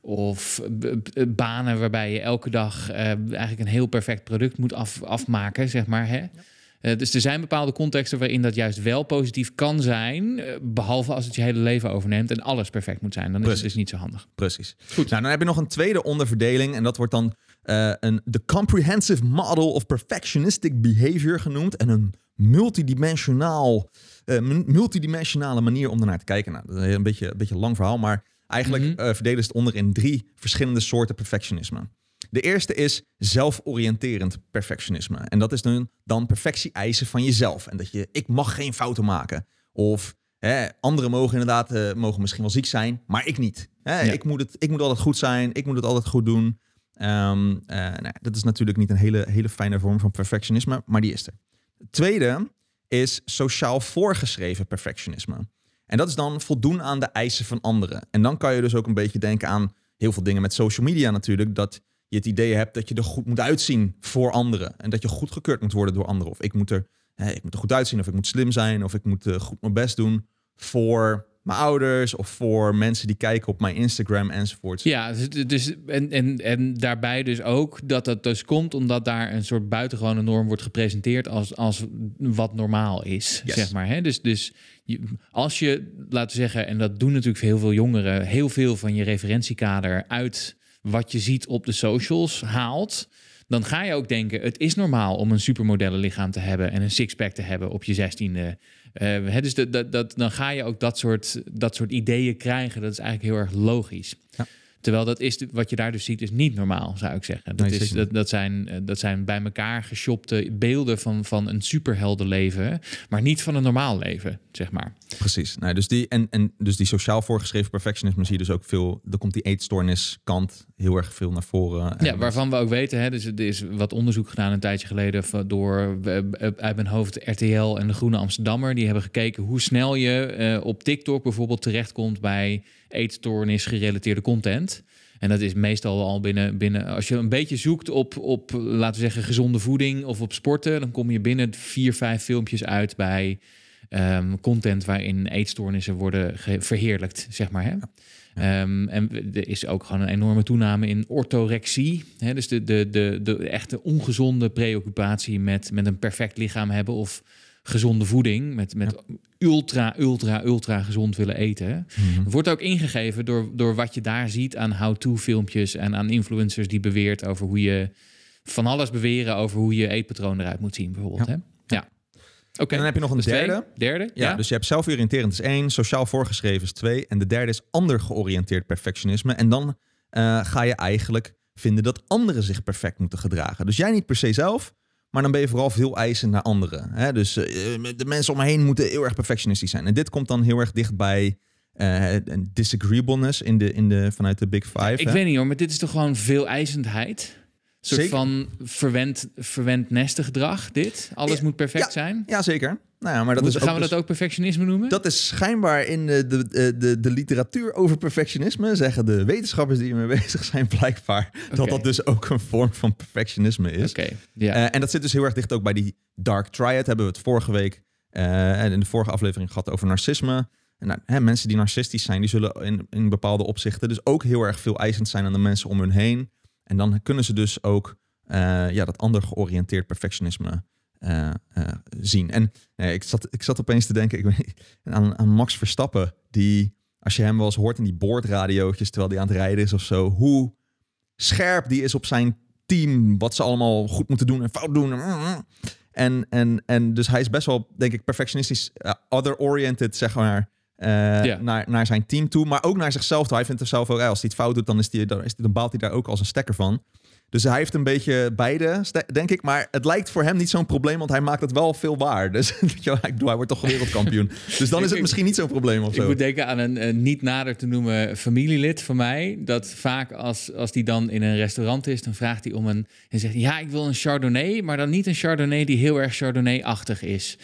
Of b- banen waarbij je elke dag uh, eigenlijk een heel perfect product moet af, afmaken, zeg maar, hè? Ja. Uh, dus er zijn bepaalde contexten waarin dat juist wel positief kan zijn... Uh, behalve als het je hele leven overneemt en alles perfect moet zijn. Dan is Precies. het dus niet zo handig. Precies. Goed. Nou, dan heb je nog een tweede onderverdeling... en dat wordt dan uh, een de Comprehensive Model of Perfectionistic Behavior genoemd... en een multidimensionaal, uh, multidimensionale manier om ernaar te kijken. Nou, dat is een beetje een beetje een lang verhaal... maar eigenlijk mm-hmm. uh, verdelen ze het onder in drie verschillende soorten perfectionisme. De eerste is zelforiënterend perfectionisme. En dat is dan, dan perfectie eisen van jezelf. En dat je, ik mag geen fouten maken. Of hè, anderen mogen inderdaad, uh, mogen misschien wel ziek zijn, maar ik niet. Hè, ja. ik, moet het, ik moet altijd goed zijn, ik moet het altijd goed doen. Um, uh, nou, dat is natuurlijk niet een hele, hele fijne vorm van perfectionisme, maar die is er. Het tweede is sociaal voorgeschreven perfectionisme. En dat is dan voldoen aan de eisen van anderen. En dan kan je dus ook een beetje denken aan heel veel dingen met social media natuurlijk, dat je het idee hebt dat je er goed moet uitzien voor anderen. En dat je goedgekeurd moet worden door anderen. Of ik moet er, hè, ik moet er goed uitzien, of ik moet slim zijn, of ik moet uh, goed mijn best doen voor mijn ouders of voor mensen die kijken op mijn Instagram enzovoort. Ja, dus, dus en, en, en daarbij dus ook dat dat dus komt omdat daar een soort buitengewone norm wordt gepresenteerd als, als wat normaal is, yes. zeg maar. Hè? Dus, dus je, als je, laten we zeggen, en dat doen natuurlijk heel veel jongeren, heel veel van je referentiekader uit wat je ziet op de socials haalt, dan ga je ook denken, het is normaal om een supermodellenlichaam te hebben en een sixpack te hebben op je zestiende. Uh, hè, dus dat, dat, dat, dan ga je ook dat soort, dat soort ideeën krijgen. Dat is eigenlijk heel erg logisch. Ja. Terwijl dat is wat je daar dus ziet, is niet normaal, zou ik zeggen. Dat, nee, is, dat, dat, zijn, dat zijn bij elkaar geshopte beelden van, van een superheldenleven, maar niet van een normaal leven, zeg maar. Precies. Nou, dus, die, en, en dus die sociaal voorgeschreven perfectionisme zie je dus ook veel. Er komt die eetstoorniskant heel erg veel naar voren. Ja, waarvan we ook weten, hè, dus er is wat onderzoek gedaan een tijdje geleden door uit mijn hoofd R T L en de Groene Amsterdammer. Die hebben gekeken hoe snel je uh, op TikTok bijvoorbeeld terechtkomt bij eetstoornis gerelateerde content. En dat is meestal al binnen, binnen als je een beetje zoekt op, op, laten we zeggen, gezonde voeding of op sporten, dan kom je binnen vier, vijf filmpjes uit bij um, content waarin eetstoornissen worden ge- verheerlijkt, zeg maar. Hè? Ja. Um, en er is ook gewoon een enorme toename in orthorexie. Hè? Dus de, de, de, de echte ongezonde preoccupatie met, met een perfect lichaam hebben of gezonde voeding, met, met ja. ultra, ultra, ultra gezond willen eten. Mm-hmm. Wordt ook ingegeven door, door wat je daar ziet aan how-to-filmpjes en aan influencers die beweert over hoe je van alles beweren over hoe je eetpatroon eruit moet zien, bijvoorbeeld. Ja. Hè? Ja. Oké. Okay. En dan heb je nog een dus derde. Twee, derde. Ja, ja, dus je hebt zelforiënterend is één, sociaal voorgeschreven is twee, en de derde is ander georiënteerd perfectionisme. En dan uh, ga je eigenlijk vinden dat anderen zich perfect moeten gedragen. Dus jij niet per se zelf, maar dan ben je vooral veel eisend naar anderen. Hè? Dus uh, de mensen om me heen moeten heel erg perfectionistisch zijn. En dit komt dan heel erg dicht bij uh, een disagreeableness in de, in de, vanuit de Big Five. Ik hè? weet niet hoor, maar dit is toch gewoon veel eisendheid? Een soort zeker. van verwend, verwend nestengedrag, dit? Alles ja, moet perfect ja, zijn? Ja, zeker. Nou ja, maar dat Moet, is gaan ook we dus, dat ook perfectionisme noemen? Dat is schijnbaar in de, de, de, de literatuur over perfectionisme, zeggen de wetenschappers die ermee bezig zijn blijkbaar, okay. dat dat dus ook een vorm van perfectionisme is. Okay, yeah. uh, en dat zit dus heel erg dicht ook bij die dark triad. Hebben we het vorige week uh, en in de vorige aflevering gehad over narcisme. En nou, hè, mensen die narcistisch zijn, die zullen in, in bepaalde opzichten dus ook heel erg veel eisend zijn aan de mensen om hun heen. En dan kunnen ze dus ook uh, ja, dat ander georiënteerd perfectionisme Uh, uh, zien. En uh, ik, zat, ik zat opeens te denken ik weet, aan, aan Max Verstappen, die, als je hem wel eens hoort in die boordradiootjes terwijl hij aan het rijden is of zo, hoe scherp die is op zijn team, wat ze allemaal goed moeten doen en fout doen. En, en, en dus hij is best wel, denk ik, perfectionistisch, uh, other-oriented, zeg maar, uh, ja. naar, naar zijn team toe. Maar ook naar zichzelf toe. Hij vindt er zelf ook, als hij het fout doet, dan, is die, dan, is die, dan baalt hij daar ook als een stekker van. Dus hij heeft een beetje beide, denk ik. Maar het lijkt voor hem niet zo'n probleem, want hij maakt het wel veel waar. Dus hij wordt toch wereldkampioen. Dus dan is het misschien niet zo'n probleem of zo. Ik moet denken aan een, een niet nader te noemen familielid van mij. Dat vaak als, als die dan in een restaurant is, dan vraagt hij om een... En zegt ja, ik wil een Chardonnay, maar dan niet een Chardonnay die heel erg Chardonnay-achtig is.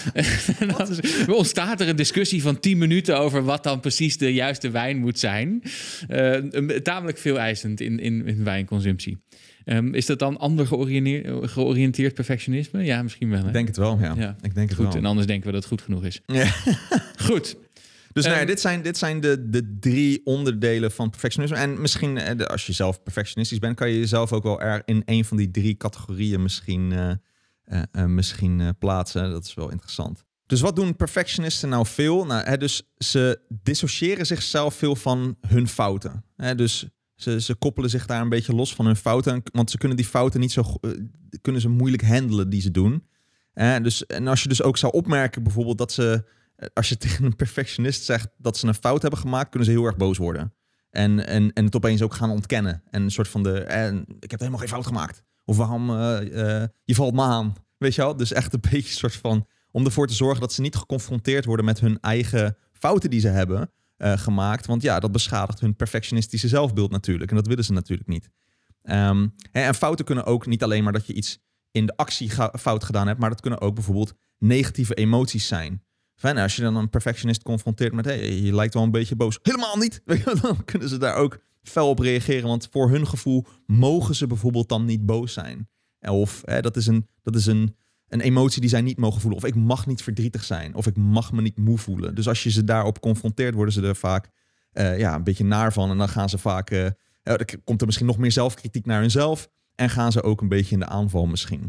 En dan is, ontstaat er een discussie van tien minuten over wat dan precies de juiste wijn moet zijn. Uh, tamelijk veel eisend in, in, in wijnconsumptie. Um, is dat dan ander georiënteerd, georiënteerd perfectionisme? Ja, misschien wel. Hè? Ik denk het wel, ja. ja. Ik denk het goed, wel. En anders denken we dat het goed genoeg is. Ja. Goed. Dus um, nou ja, dit zijn, dit zijn de, de drie onderdelen van perfectionisme. En misschien, als je zelf perfectionistisch bent, kan je jezelf ook wel er in een van die drie categorieën misschien, uh, uh, uh, misschien uh, plaatsen. Dat is wel interessant. Dus wat doen perfectionisten nou veel? Nou, hè, dus ze dissociëren zichzelf veel van hun fouten. Hè, dus Ze, ze koppelen zich daar een beetje los van hun fouten. Want ze kunnen die fouten niet zo uh, kunnen ze moeilijk handelen die ze doen. Uh, dus, en als je dus ook zou opmerken bijvoorbeeld dat ze... Uh, als je tegen een perfectionist zegt dat ze een fout hebben gemaakt, kunnen ze heel erg boos worden. En, en, en het opeens ook gaan ontkennen. En een soort van de... Uh, ik heb helemaal geen fout gemaakt. Of waarom... Uh, uh, je valt me aan. Weet je wel? Dus echt een beetje een soort van... Om ervoor te zorgen dat ze niet geconfronteerd worden met hun eigen fouten die ze hebben... Uh, gemaakt. Want ja, dat beschadigt hun perfectionistische zelfbeeld natuurlijk. En dat willen ze natuurlijk niet. Um, en fouten kunnen ook niet alleen maar dat je iets in de actie ga- fout gedaan hebt, maar dat kunnen ook bijvoorbeeld negatieve emoties zijn. Fijn, als je dan een perfectionist confronteert met hey, je lijkt wel een beetje boos. Helemaal niet! Dan kunnen ze daar ook fel op reageren. Want voor hun gevoel mogen ze bijvoorbeeld dan niet boos zijn. Of hè, dat is een... Dat is een Een emotie die zij niet mogen voelen. Of ik mag niet verdrietig zijn. Of ik mag me niet moe voelen. Dus als je ze daarop confronteert, worden ze er vaak uh, ja, een beetje naar van. En dan gaan ze vaak... Uh, uh, er komt er misschien nog meer zelfkritiek naar hunzelf. En gaan ze ook een beetje in de aanval misschien.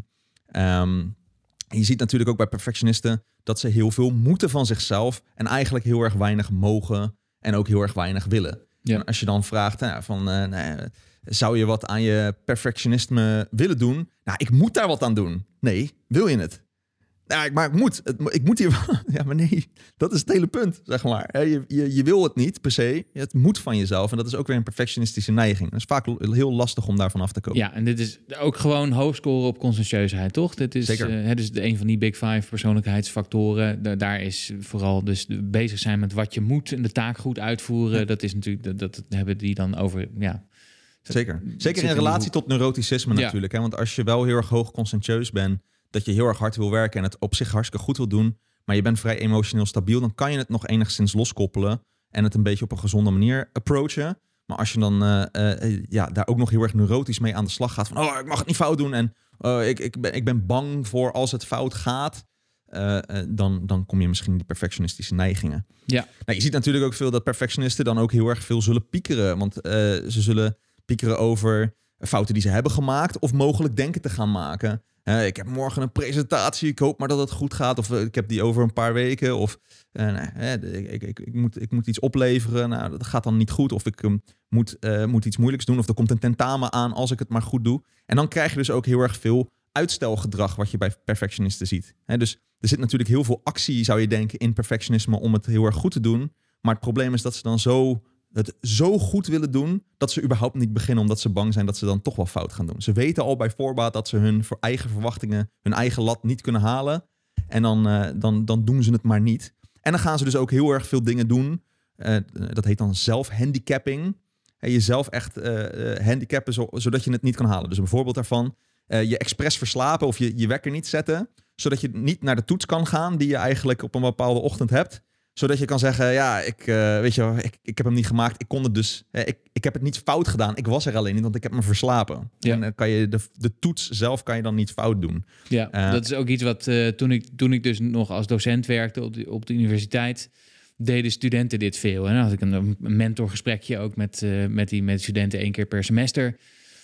Um, je ziet natuurlijk ook bij perfectionisten dat ze heel veel moeten van zichzelf. En eigenlijk heel erg weinig mogen. En ook heel erg weinig willen. Ja. En als je dan vraagt nou, van... Uh, nou, zou je wat aan je perfectionisme willen doen? Nou, ik moet daar wat aan doen. Nee, wil je het? Ja, maar ik moet. Het, ik moet hier... Ja, maar nee, dat is het hele punt, zeg maar. Je, je, je wil het niet per se. Het moet van jezelf. En dat is ook weer een perfectionistische neiging. Dat is vaak heel lastig om daarvan af te komen. Ja, en dit is ook gewoon hoogscoren op conscientieusheid, toch? Dit is, Zeker. Uh, het is een van die big five persoonlijkheidsfactoren. Da- daar is vooral dus bezig zijn met wat je moet en de taak goed uitvoeren. Ja. Dat is natuurlijk... Dat, dat hebben die dan over... Ja. Zeker. Zeker in relatie tot neuroticisme natuurlijk. Ja. Hè? Want als je wel heel erg hoog conscientieus bent, dat je heel erg hard wil werken en het op zich hartstikke goed wil doen, maar je bent vrij emotioneel stabiel, dan kan je het nog enigszins loskoppelen en het een beetje op een gezonde manier approachen. Maar als je dan uh, uh, ja, daar ook nog heel erg neurotisch mee aan de slag gaat, van oh, ik mag het niet fout doen en uh, ik, ik, ben, ik ben bang voor als het fout gaat, uh, uh, dan, dan kom je misschien in die perfectionistische neigingen. Ja. Nou, je ziet natuurlijk ook veel dat perfectionisten dan ook heel erg veel zullen piekeren, want uh, ze zullen piekeren over fouten die ze hebben gemaakt of mogelijk denken te gaan maken. Uh, ik heb morgen een presentatie, ik hoop maar dat het goed gaat. Of uh, ik heb die over een paar weken. Of uh, nee, uh, ik, ik, ik, moet, ik moet iets opleveren, nou, dat gaat dan niet goed. Of ik um, moet, uh, moet iets moeilijks doen. Of er komt een tentamen aan als ik het maar goed doe. En dan krijg je dus ook heel erg veel uitstelgedrag wat je bij perfectionisten ziet. He, dus er zit natuurlijk heel veel actie, zou je denken, in perfectionisme om het heel erg goed te doen. Maar het probleem is dat ze dan zo... het zo goed willen doen, dat ze überhaupt niet beginnen omdat ze bang zijn dat ze dan toch wel fout gaan doen. Ze weten al bij voorbaat dat ze hun eigen verwachtingen, hun eigen lat niet kunnen halen. En dan, uh, dan, dan doen ze het maar niet. En dan gaan ze dus ook heel erg veel dingen doen. Uh, dat heet dan zelfhandicapping. En jezelf echt uh, uh, handicappen zo, zodat je het niet kan halen. Dus een voorbeeld daarvan, uh, je expres verslapen of je, je wekker niet zetten, zodat je niet naar de toets kan gaan die je eigenlijk op een bepaalde ochtend hebt. Zodat je kan zeggen, ja, ik, uh, weet je, ik, ik heb hem niet gemaakt. Ik kon het dus, uh, ik, ik heb het niet fout gedaan. Ik was er alleen niet, want ik heb me verslapen. Ja. En uh, kan je de, de toets zelf kan je dan niet fout doen. Ja, uh, dat is ook iets wat uh, toen, ik, toen ik dus nog als docent werkte op de, op de universiteit, deden studenten dit veel. En dan had ik een, een mentorgesprekje ook met, uh, met, die, met studenten één keer per semester.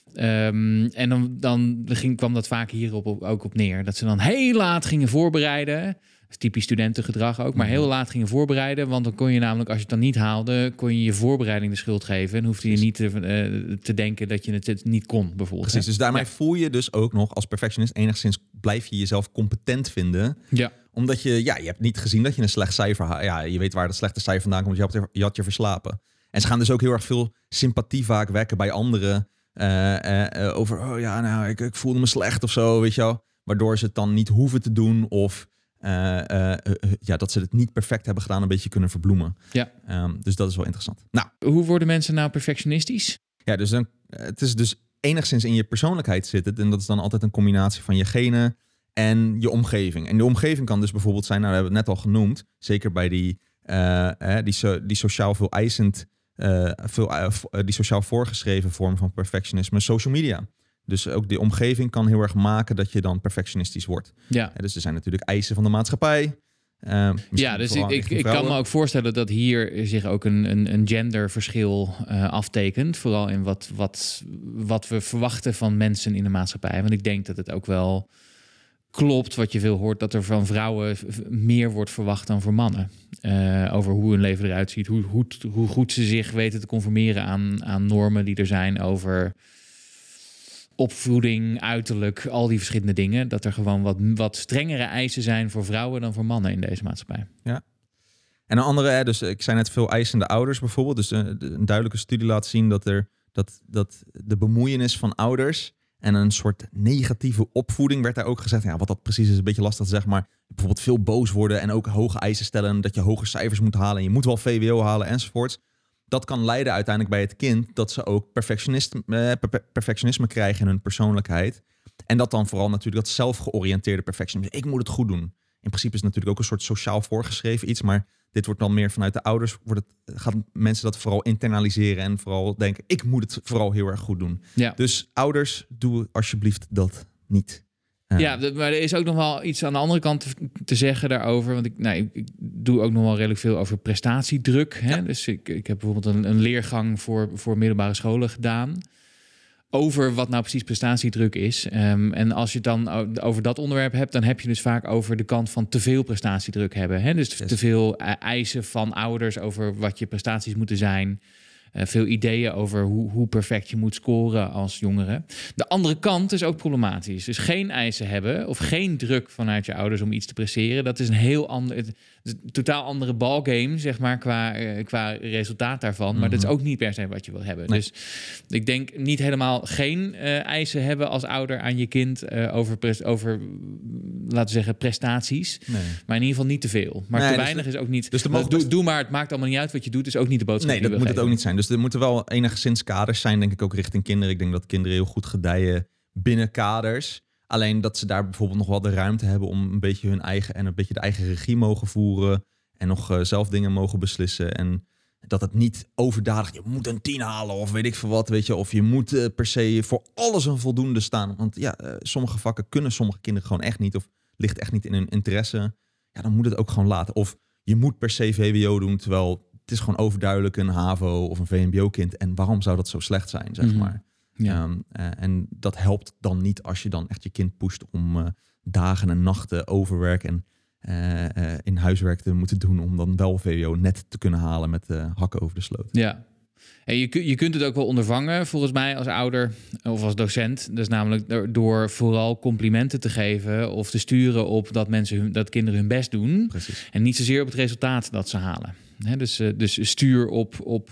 Um, en dan, dan ging, kwam dat vaak hierop op, ook op neer. Dat ze dan heel laat gingen voorbereiden. typisch studentengedrag ook. Maar heel laat gingen voorbereiden. Want dan kon je namelijk, als je het dan niet haalde, kon je je voorbereiding de schuld geven. En hoefde je niet te, uh, te denken dat je het niet kon, bijvoorbeeld. Precies, hè? dus daarmee ja. voel je dus ook nog als perfectionist enigszins blijf je jezelf competent vinden. Ja. Omdat je, ja, je hebt niet gezien dat je een slecht cijfer had. Ja, je weet waar dat slechte cijfer vandaan komt. Je had, je had je verslapen. En ze gaan dus ook heel erg veel sympathie vaak wekken bij anderen. Uh, uh, uh, over, oh ja, nou, ik, ik voelde me slecht of zo, weet je wel. Waardoor ze het dan niet hoeven te doen of uh, uh, uh, ja, dat ze het niet perfect hebben gedaan, een beetje kunnen verbloemen. Ja. Um, dus dat is wel interessant. Nou, hoe worden mensen nou perfectionistisch? Ja, dus dan, het is dus enigszins in je persoonlijkheid zitten. En dat is dan altijd een combinatie van je genen en je omgeving. En de omgeving kan dus bijvoorbeeld zijn, nou, we hebben het net al genoemd, zeker bij die, uh, uh, die, so, die sociaal veel eisend, uh, veel, uh, die sociaal voorgeschreven vorm van perfectionisme, social media. Dus ook die omgeving kan heel erg maken dat je dan perfectionistisch wordt. Ja. Ja, dus er zijn natuurlijk eisen van de maatschappij. Uh, ja, dus ik, ik, ik kan me ook voorstellen dat hier zich ook een, een, een genderverschil uh, aftekent. Vooral in wat, wat, wat we verwachten van mensen in de maatschappij. Want ik denk dat het ook wel klopt wat je veel hoort, dat er van vrouwen meer wordt verwacht dan voor mannen. Uh, over hoe hun leven eruit ziet, hoe, hoe, hoe goed ze zich weten te conformeren aan, aan normen die er zijn over opvoeding, uiterlijk, al die verschillende dingen. Dat er gewoon wat, wat strengere eisen zijn voor vrouwen dan voor mannen in deze maatschappij. Ja. En een andere, dus ik zei net veel eisende ouders bijvoorbeeld. Dus een, een duidelijke studie laat zien dat er dat, dat de bemoeienis van ouders en een soort negatieve opvoeding werd daar ook gezegd. Ja, wat dat precies is, een beetje lastig te zeggen, maar bijvoorbeeld veel boos worden en ook hoge eisen stellen, dat je hoge cijfers moet halen en je moet wel V W O halen enzovoorts. Dat kan leiden uiteindelijk bij het kind dat ze ook perfectionisme, per- perfectionisme krijgen in hun persoonlijkheid. En dat dan vooral natuurlijk dat zelfgeoriënteerde perfectionisme. Ik moet het goed doen. In principe is het natuurlijk ook een soort sociaal voorgeschreven iets, maar dit wordt dan meer vanuit de ouders. Wordt het, gaan mensen dat vooral internaliseren en vooral denken, ik moet het vooral heel erg goed doen. Ja. Dus ouders, doe alsjeblieft dat niet. Uh, ja, maar er is ook nog wel iets aan de andere kant te, te zeggen daarover. Want ik, nou, ik, ik doe ook nog wel redelijk veel over prestatiedruk. Hè? Ja. Dus ik, ik heb bijvoorbeeld een, een leergang voor, voor middelbare scholen gedaan over wat nou precies prestatiedruk is. Um, en als je het dan over dat onderwerp hebt, dan heb je dus vaak over de kant van te veel prestatiedruk hebben. Hè? Dus yes. te veel eisen van ouders over wat je prestaties moeten zijn. Uh, veel ideeën over hoe, hoe perfect je moet scoren als jongere. De andere kant is ook problematisch. Dus geen eisen hebben of geen druk vanuit je ouders om iets te presteren. Dat is een heel ander, het is een totaal andere ballgame, zeg maar, qua, uh, qua resultaat daarvan. Mm-hmm. Maar dat is ook niet per se wat je wil hebben. Nee. Dus ik denk niet helemaal geen uh, eisen hebben als ouder aan je kind uh, over, pres- over, laten we zeggen, prestaties. Nee. Maar in ieder geval niet te veel. Maar nee, te weinig dus, is ook niet. Dus uh, doe, doe maar, het maakt allemaal niet uit wat je doet. Is ook niet de boodschap. Nee, die dat moet het ook niet zijn. Dus er moeten wel enigszins kaders zijn, denk ik, ook richting kinderen. Ik denk dat kinderen heel goed gedijen binnen kaders. Alleen dat ze daar bijvoorbeeld nog wel de ruimte hebben om een beetje hun eigen en een beetje de eigen regie mogen voeren en nog uh, zelf dingen mogen beslissen. En dat het niet overdadig, je moet een tien halen of weet ik veel wat, weet je. Of je moet uh, per se voor alles een voldoende staan. Want ja, uh, sommige vakken kunnen sommige kinderen gewoon echt niet of ligt echt niet in hun interesse. Ja, dan moet het ook gewoon laten. Of je moet per se V W O doen, terwijl het is gewoon overduidelijk een HAVO of een V M B O-kind. En waarom zou dat zo slecht zijn, zeg mm-hmm. maar. Ja. Um, uh, en dat helpt dan niet als je dan echt je kind pusht om uh, dagen en nachten overwerk en uh, uh, in huiswerk te moeten doen om dan wel V W O net te kunnen halen met uh, hakken over de sloot. Ja. En je, je kunt het ook wel ondervangen, volgens mij, als ouder of als docent. Dus namelijk door vooral complimenten te geven of te sturen op dat mensen hun, dat kinderen hun best doen. Precies. En niet zozeer op het resultaat dat ze halen. He, dus, dus stuur op, op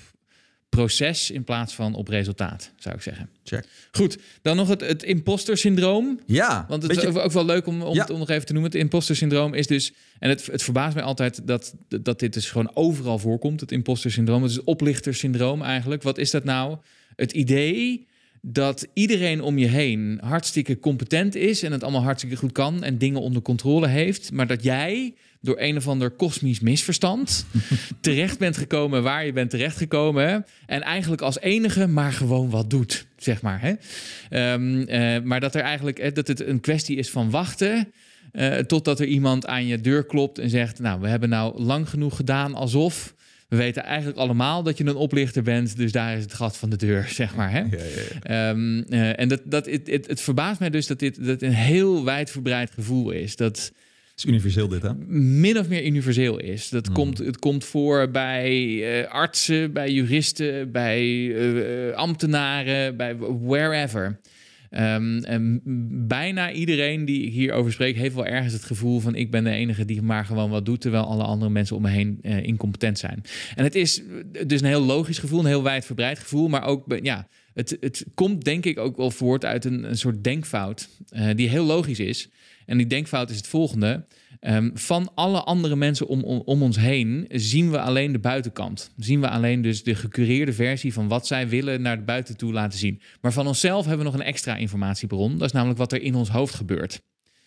proces in plaats van op resultaat, zou ik zeggen. Check. Goed, dan nog het, het imposter syndroom. Ja. Want het is beetje... ook wel leuk om, om, ja. het, om nog even te noemen. Het imposter syndroom is dus, en het, het verbaast mij altijd dat, dat dit dus gewoon overal voorkomt, het imposter syndroom. Het is het oplichter syndroom eigenlijk. Wat is dat nou? Het idee dat iedereen om je heen hartstikke competent is en het allemaal hartstikke goed kan en dingen onder controle heeft, maar dat jij door een of ander kosmisch misverstand terecht bent gekomen waar je bent terechtgekomen en eigenlijk als enige maar gewoon wat doet, zeg maar. Hè? Um, uh, maar dat er eigenlijk eh, dat het een kwestie is van wachten uh, totdat er iemand aan je deur klopt en zegt, nou, we hebben nou lang genoeg gedaan alsof. We weten eigenlijk allemaal dat je een oplichter bent, dus daar is het gat van de deur, zeg maar. Hè? Ja, ja, ja. Um, uh, en dat, dat, het, het, het verbaast mij dus dat dit dat een heel wijdverbreid gevoel is. Dat is universeel dit, hè? Min of meer universeel is. Dat Hmm. komt, het komt voor bij uh, artsen, bij juristen, bij uh, ambtenaren, bij wherever. Um, en bijna iedereen die ik hierover spreek heeft wel ergens het gevoel van ik ben de enige die maar gewoon wat doet, terwijl alle andere mensen om me heen uh, incompetent zijn. En het is dus een heel logisch gevoel, een heel wijdverbreid gevoel, maar ook ja, het, het komt denk ik ook wel voort uit een, een soort denkfout uh, die heel logisch is. En die denkfout is het volgende. Um, van alle andere mensen om, om, om ons heen zien we alleen de buitenkant. Zien we alleen dus de gecureerde versie van wat zij willen naar de buiten toe laten zien. Maar van onszelf hebben we nog een extra informatiebron. Dat is namelijk wat er in ons hoofd gebeurt.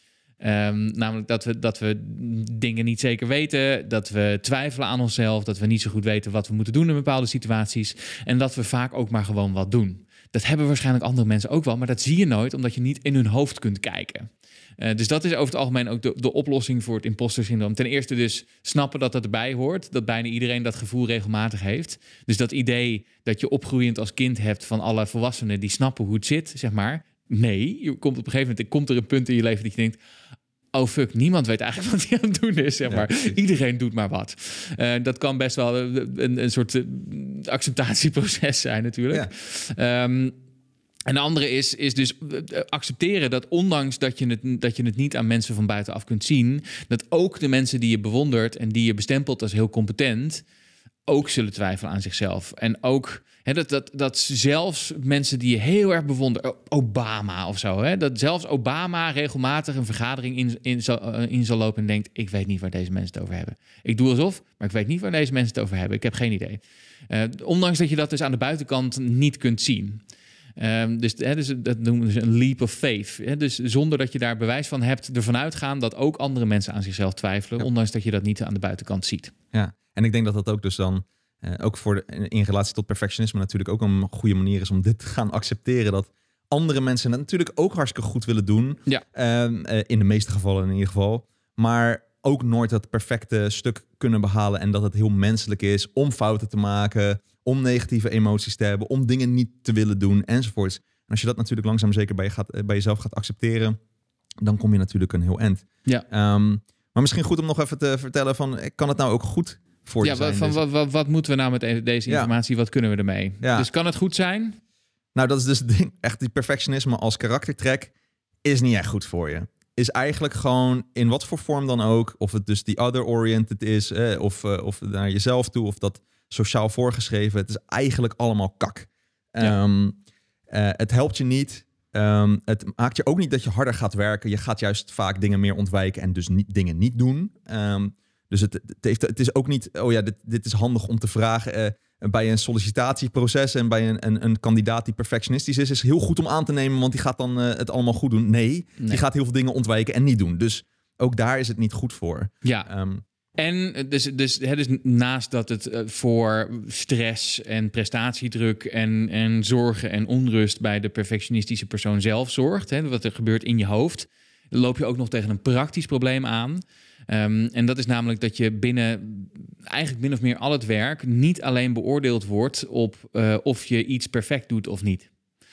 Um, namelijk dat we, dat we dingen niet zeker weten, dat we twijfelen aan onszelf, dat we niet zo goed weten wat we moeten doen in bepaalde situaties en dat we vaak ook maar gewoon wat doen. Dat hebben waarschijnlijk andere mensen ook wel, maar dat zie je nooit omdat je niet in hun hoofd kunt kijken. Uh, dus dat is over het algemeen ook de, de oplossing voor het imposter syndroom. Ten eerste dus snappen dat dat erbij hoort. Dat bijna iedereen dat gevoel regelmatig heeft. Dus dat idee dat je opgroeiend als kind hebt van alle volwassenen die snappen hoe het zit, zeg maar. Nee, je komt op een gegeven moment komt er een punt in je leven dat je denkt, oh fuck, niemand weet eigenlijk wat hij aan het doen is, zeg maar. Ja, iedereen doet maar wat. Uh, dat kan best wel een, een soort uh, acceptatieproces zijn natuurlijk. Ja. Um, En de andere is, is dus accepteren dat ondanks dat je, het, dat je het niet aan mensen van buitenaf kunt zien, dat ook de mensen die je bewondert en die je bestempelt als heel competent, ook zullen twijfelen aan zichzelf. En ook hè, dat, dat, dat zelfs mensen die je heel erg bewonderen, Obama of zo, hè, dat zelfs Obama regelmatig een vergadering in, in, zal, in zal lopen en denkt, ik weet niet waar deze mensen het over hebben. Ik doe alsof, maar ik weet niet waar deze mensen het over hebben. Ik heb geen idee. Uh, ondanks dat je dat dus aan de buitenkant niet kunt zien. Um, dus, hè, dus dat noemen ze een leap of faith. Hè? Dus zonder dat je daar bewijs van hebt, ervan uitgaan dat ook andere mensen aan zichzelf twijfelen, ja. Ondanks dat je dat niet aan de buitenkant ziet. Ja, en ik denk dat dat ook dus dan, uh, ook voor de, in relatie tot perfectionisme natuurlijk ook een goede manier is om dit te gaan accepteren, dat andere mensen het natuurlijk ook hartstikke goed willen doen. Ja. Um, uh, in de meeste gevallen in ieder geval. Maar ook nooit dat perfecte stuk kunnen behalen en dat het heel menselijk is om fouten te maken, om negatieve emoties te hebben, om dingen niet te willen doen, enzovoorts. En als je dat natuurlijk langzaam zeker bij, je gaat, bij jezelf gaat accepteren, dan kom je natuurlijk een heel eind. Ja. Um, maar misschien goed om nog even te vertellen van, kan het nou ook goed voor ja, je zijn? Van, dus... wat, wat, wat moeten we nou met deze informatie? Ja. Wat kunnen we ermee? Ja. Dus kan het goed zijn? Nou, dat is dus het ding. Echt, die perfectionisme als karaktertrek is niet echt goed voor je. Is eigenlijk gewoon in wat voor vorm dan ook, of het dus die other-oriented is, eh, of, uh, of naar jezelf toe, of dat sociaal voorgeschreven. Het is eigenlijk allemaal kak. Ja. Um, uh, het helpt je niet. Um, het maakt je ook niet dat je harder gaat werken. Je gaat juist vaak dingen meer ontwijken en dus niet, dingen niet doen. Um, dus het, het, heeft, het is ook niet, oh ja, dit, dit is handig om te vragen. Uh, bij een sollicitatieproces en bij een, een, een kandidaat die perfectionistisch is, is heel goed om aan te nemen, want die gaat dan uh, het allemaal goed doen. Nee, nee, die gaat heel veel dingen ontwijken en niet doen. Dus ook daar is het niet goed voor. Ja. Um, En dus, dus, hè, dus naast dat het uh, voor stress en prestatiedruk en, en zorgen en onrust bij de perfectionistische persoon zelf zorgt, hè, wat er gebeurt in je hoofd, loop je ook nog tegen een praktisch probleem aan. Um, en dat is namelijk dat je binnen eigenlijk min of meer al het werk niet alleen beoordeeld wordt op uh, of je iets perfect doet of niet.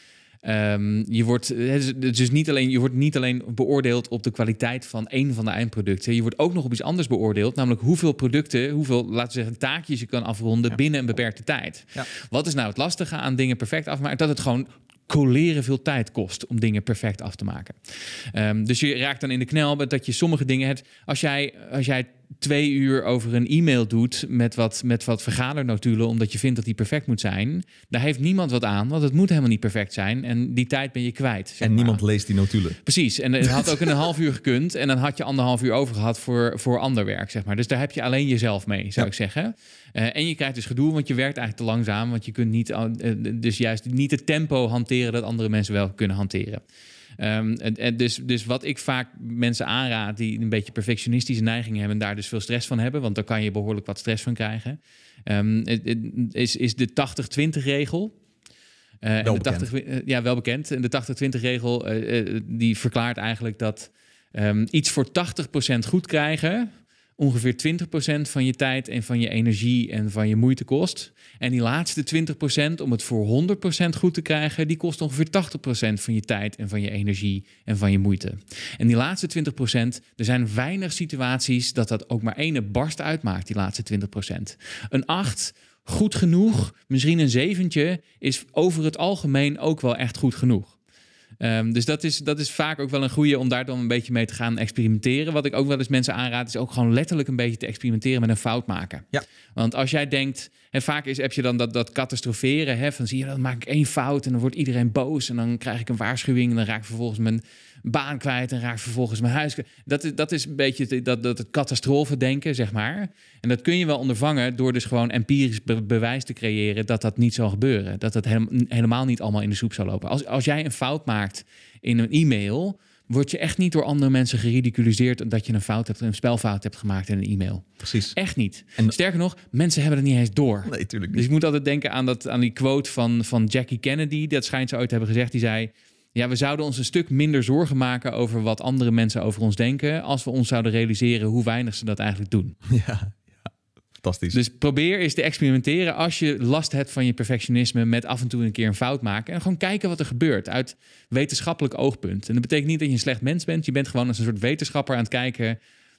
Um, je, wordt, dus niet alleen, je wordt niet alleen beoordeeld op de kwaliteit van één van de eindproducten. Je wordt ook nog op iets anders beoordeeld. Namelijk hoeveel producten, hoeveel, laten we zeggen, taakjes je kan afronden ja. binnen een beperkte tijd. Ja. Wat is nou het lastige aan dingen perfect afmaken? Dat het gewoon coleren veel tijd kost om dingen perfect af te maken. Um, dus je raakt dan in de knel met dat je sommige dingen hebt. Als jij, als jij twee uur over een e-mail doet met wat, met wat vergadernotulen, omdat je vindt dat die perfect moet zijn, daar heeft niemand wat aan, want het moet helemaal niet perfect zijn. En die tijd ben je kwijt. Zeg en maar. Niemand leest die notulen. Precies. En het had ook in een half uur gekund. En dan had je anderhalf uur over gehad voor, voor ander werk, zeg maar. Dus daar heb je alleen jezelf mee, zou ja. ik zeggen. Uh, en je krijgt dus gedoe, want je werkt eigenlijk te langzaam. Want je kunt niet, uh, dus juist niet het tempo hanteren dat andere mensen wel kunnen hanteren. Um, en, en dus, dus wat ik vaak mensen aanraad die een beetje perfectionistische neigingen hebben en daar dus veel stress van hebben, want daar kan je behoorlijk wat stress van krijgen, um, het, het is, is de tachtig twintig regel. Uh, wel en de bekend. tachtig, uh, ja, wel bekend. En de tachtig twintig regel uh, uh, die verklaart eigenlijk dat um, iets voor tachtig procent goed krijgen ongeveer twintig procent van je tijd en van je energie en van je moeite kost. En die laatste twintig procent, om het voor honderd procent goed te krijgen, die kost ongeveer tachtig procent van je tijd en van je energie en van je moeite. En die laatste twintig procent, er zijn weinig situaties dat dat ook maar ene barst uitmaakt, die laatste twintig procent. Een acht, goed genoeg, misschien een zeventje, is over het algemeen ook wel echt goed genoeg. Um, dus dat is, dat is vaak ook wel een goede om daar dan een beetje mee te gaan experimenteren. Wat ik ook wel eens mensen aanraad, is ook gewoon letterlijk een beetje te experimenteren met een fout maken. Ja. Want als jij denkt, en vaak is, heb je dan dat, dat catastroferen, hè, van zie je, dan maak ik één fout en dan wordt iedereen boos en dan krijg ik een waarschuwing en dan raak ik vervolgens mijn baan kwijt en raak ik vervolgens mijn huis kwijt. Dat is, dat is een beetje dat, dat het catastrofe denken, zeg maar. En dat kun je wel ondervangen door dus gewoon empirisch be- bewijs te creëren dat dat niet zal gebeuren. Dat dat he- helemaal niet allemaal in de soep zal lopen. Als, als jij een fout maakt in een e-mail, word je echt niet door andere mensen geridiculiseerd dat je een fout hebt, een spelfout hebt gemaakt in een e-mail. Precies. Echt niet. En sterker nog, mensen hebben het niet eens door. Nee, tuurlijk niet. Dus ik moet altijd denken aan, dat, aan die quote van, van Jackie Kennedy. Dat schijnt ze ooit te hebben gezegd. Die zei, ja, we zouden ons een stuk minder zorgen maken over wat andere mensen over ons denken, als we ons zouden realiseren hoe weinig ze dat eigenlijk doen. Ja, ja. Fantastisch. Dus probeer eens te experimenteren als je last hebt van je perfectionisme met af en toe een keer een fout maken. En gewoon kijken wat er gebeurt uit wetenschappelijk oogpunt. En dat betekent niet dat je een slecht mens bent. Je bent gewoon als een soort wetenschapper aan het kijken.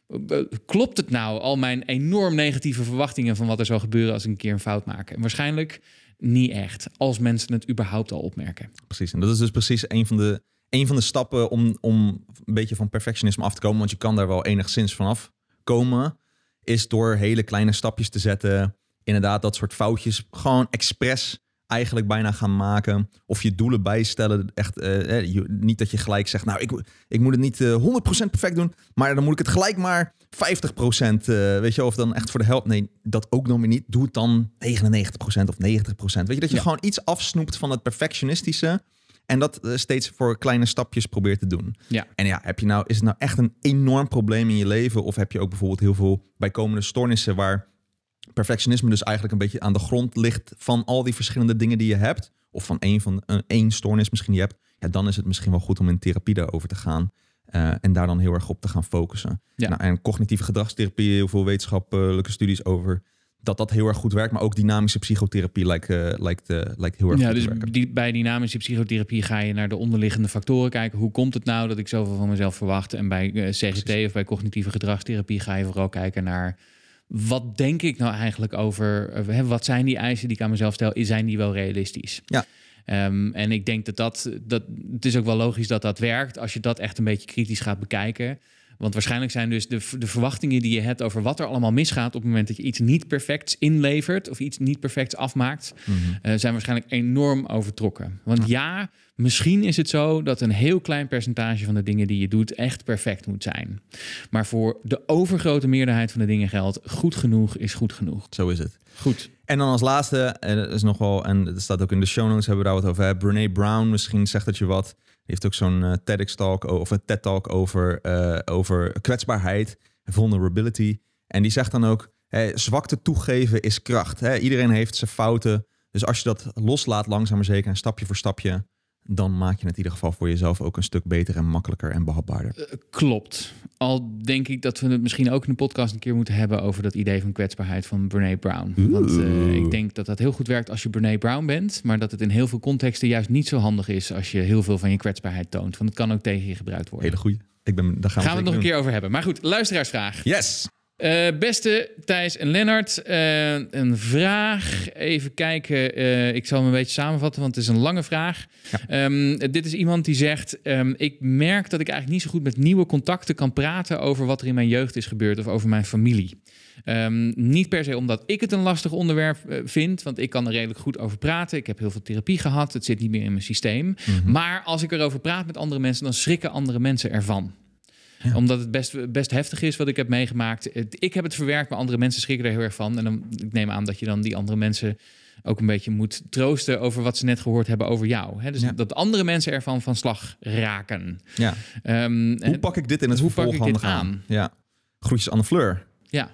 Klopt het nou, al mijn enorm negatieve verwachtingen van wat er zou gebeuren als ik een keer een fout maak? En waarschijnlijk niet echt, als mensen het überhaupt al opmerken. Precies, en dat is dus precies een van de, een van de stappen om, om een beetje van perfectionisme af te komen. Want je kan daar wel enigszins vanaf komen, is door hele kleine stapjes te zetten. Inderdaad, dat soort foutjes gewoon expres eigenlijk bijna gaan maken. Of je doelen bijstellen. Echt, uh, je, niet dat je gelijk zegt, nou, ik, ik moet het niet uh, honderd procent perfect doen, maar dan moet ik het gelijk maar vijftig procent, uh, weet je, of dan echt voor de helft. Nee, dat ook nog weer niet. Doe het dan negenennegentig procent of negentig procent. Weet je, dat je ja. gewoon iets afsnoept van het perfectionistische en dat uh, steeds voor kleine stapjes probeert te doen. Ja. En ja, heb je nou, is het nou echt een enorm probleem in je leven? Of heb je ook bijvoorbeeld heel veel bijkomende stoornissen waar perfectionisme dus eigenlijk een beetje aan de grond ligt van al die verschillende dingen die je hebt, of van één van een één stoornis misschien die je hebt, ja, dan is het misschien wel goed om in therapie daarover te gaan uh, en daar dan heel erg op te gaan focussen. Ja. Nou, en cognitieve gedragstherapie, heel veel wetenschappelijke studies over dat dat heel erg goed werkt, maar ook dynamische psychotherapie lijkt, uh, lijkt, uh, lijkt heel erg ja, goed dus te werken. Die, bij dynamische psychotherapie ga je naar de onderliggende factoren kijken. Hoe komt het nou dat ik zoveel van mezelf verwacht? En bij uh, C G T Precies. of bij cognitieve gedragstherapie ga je vooral kijken naar wat denk ik nou eigenlijk over, uh, wat zijn die eisen die ik aan mezelf stel? Zijn die wel realistisch? Ja. Um, en ik denk dat dat, dat, het is ook wel logisch dat dat werkt als je dat echt een beetje kritisch gaat bekijken. Want waarschijnlijk zijn dus de, de verwachtingen die je hebt over wat er allemaal misgaat op het moment dat je iets niet perfects inlevert of iets niet perfects afmaakt, mm-hmm. uh, zijn waarschijnlijk enorm overtrokken. Want ja. ja, misschien is het zo dat een heel klein percentage van de dingen die je doet echt perfect moet zijn. Maar voor de overgrote meerderheid van de dingen geldt, goed genoeg is goed genoeg. Zo is het. Goed. En dan als laatste, en dat is nog wel, en dat staat ook in de show notes, hebben we daar wat over. Hè? Brené Brown, misschien zegt dat je wat. Die heeft ook zo'n uh, TEDx-talk of een TED-talk over, uh, over kwetsbaarheid en vulnerability. En die zegt dan ook, hey, zwakte toegeven is kracht. Hè? Iedereen heeft zijn fouten. Dus als je dat loslaat, langzaam maar zeker, en stapje voor stapje, dan maak je het in ieder geval voor jezelf ook een stuk beter en makkelijker en behapbaarder. Uh, klopt. Al denk ik dat we het misschien ook in de podcast een keer moeten hebben over dat idee van kwetsbaarheid van Brené Brown. Oeh. Want uh, ik denk dat dat heel goed werkt als je Brené Brown bent, maar dat het in heel veel contexten juist niet zo handig is als je heel veel van je kwetsbaarheid toont. Want het kan ook tegen je gebruikt worden. Hele goeie. Ik ben, daar gaan we, gaan we het nog doen. Een keer over hebben. Maar goed, luisteraarsvraag. Yes! Uh, beste Thijs en Lennart, uh, een vraag. Even kijken, uh, ik zal hem een beetje samenvatten, want het is een lange vraag. Ja. Um, dit is iemand die zegt, um, ik merk dat ik eigenlijk niet zo goed met nieuwe contacten kan praten over wat er in mijn jeugd is gebeurd of over mijn familie. Um, niet per se omdat ik het een lastig onderwerp uh, vind, want ik kan er redelijk goed over praten. Ik heb heel veel therapie gehad, het zit niet meer in mijn systeem. Mm-hmm. Maar als ik erover praat met andere mensen, dan schrikken andere mensen ervan. Ja. Omdat het best, best heftig is wat ik heb meegemaakt. Ik heb het verwerkt, maar andere mensen schrikken er heel erg van. En dan, ik neem aan dat je dan die andere mensen ook een beetje moet troosten over wat ze net gehoord hebben over jou. Hè? Dus ja. dat andere mensen ervan van slag raken. Ja. Um, hoe pak ik dit in het hoe vervolg pak ik dit aan? aan? Ja. Groetjes aan de Fleur. Ja.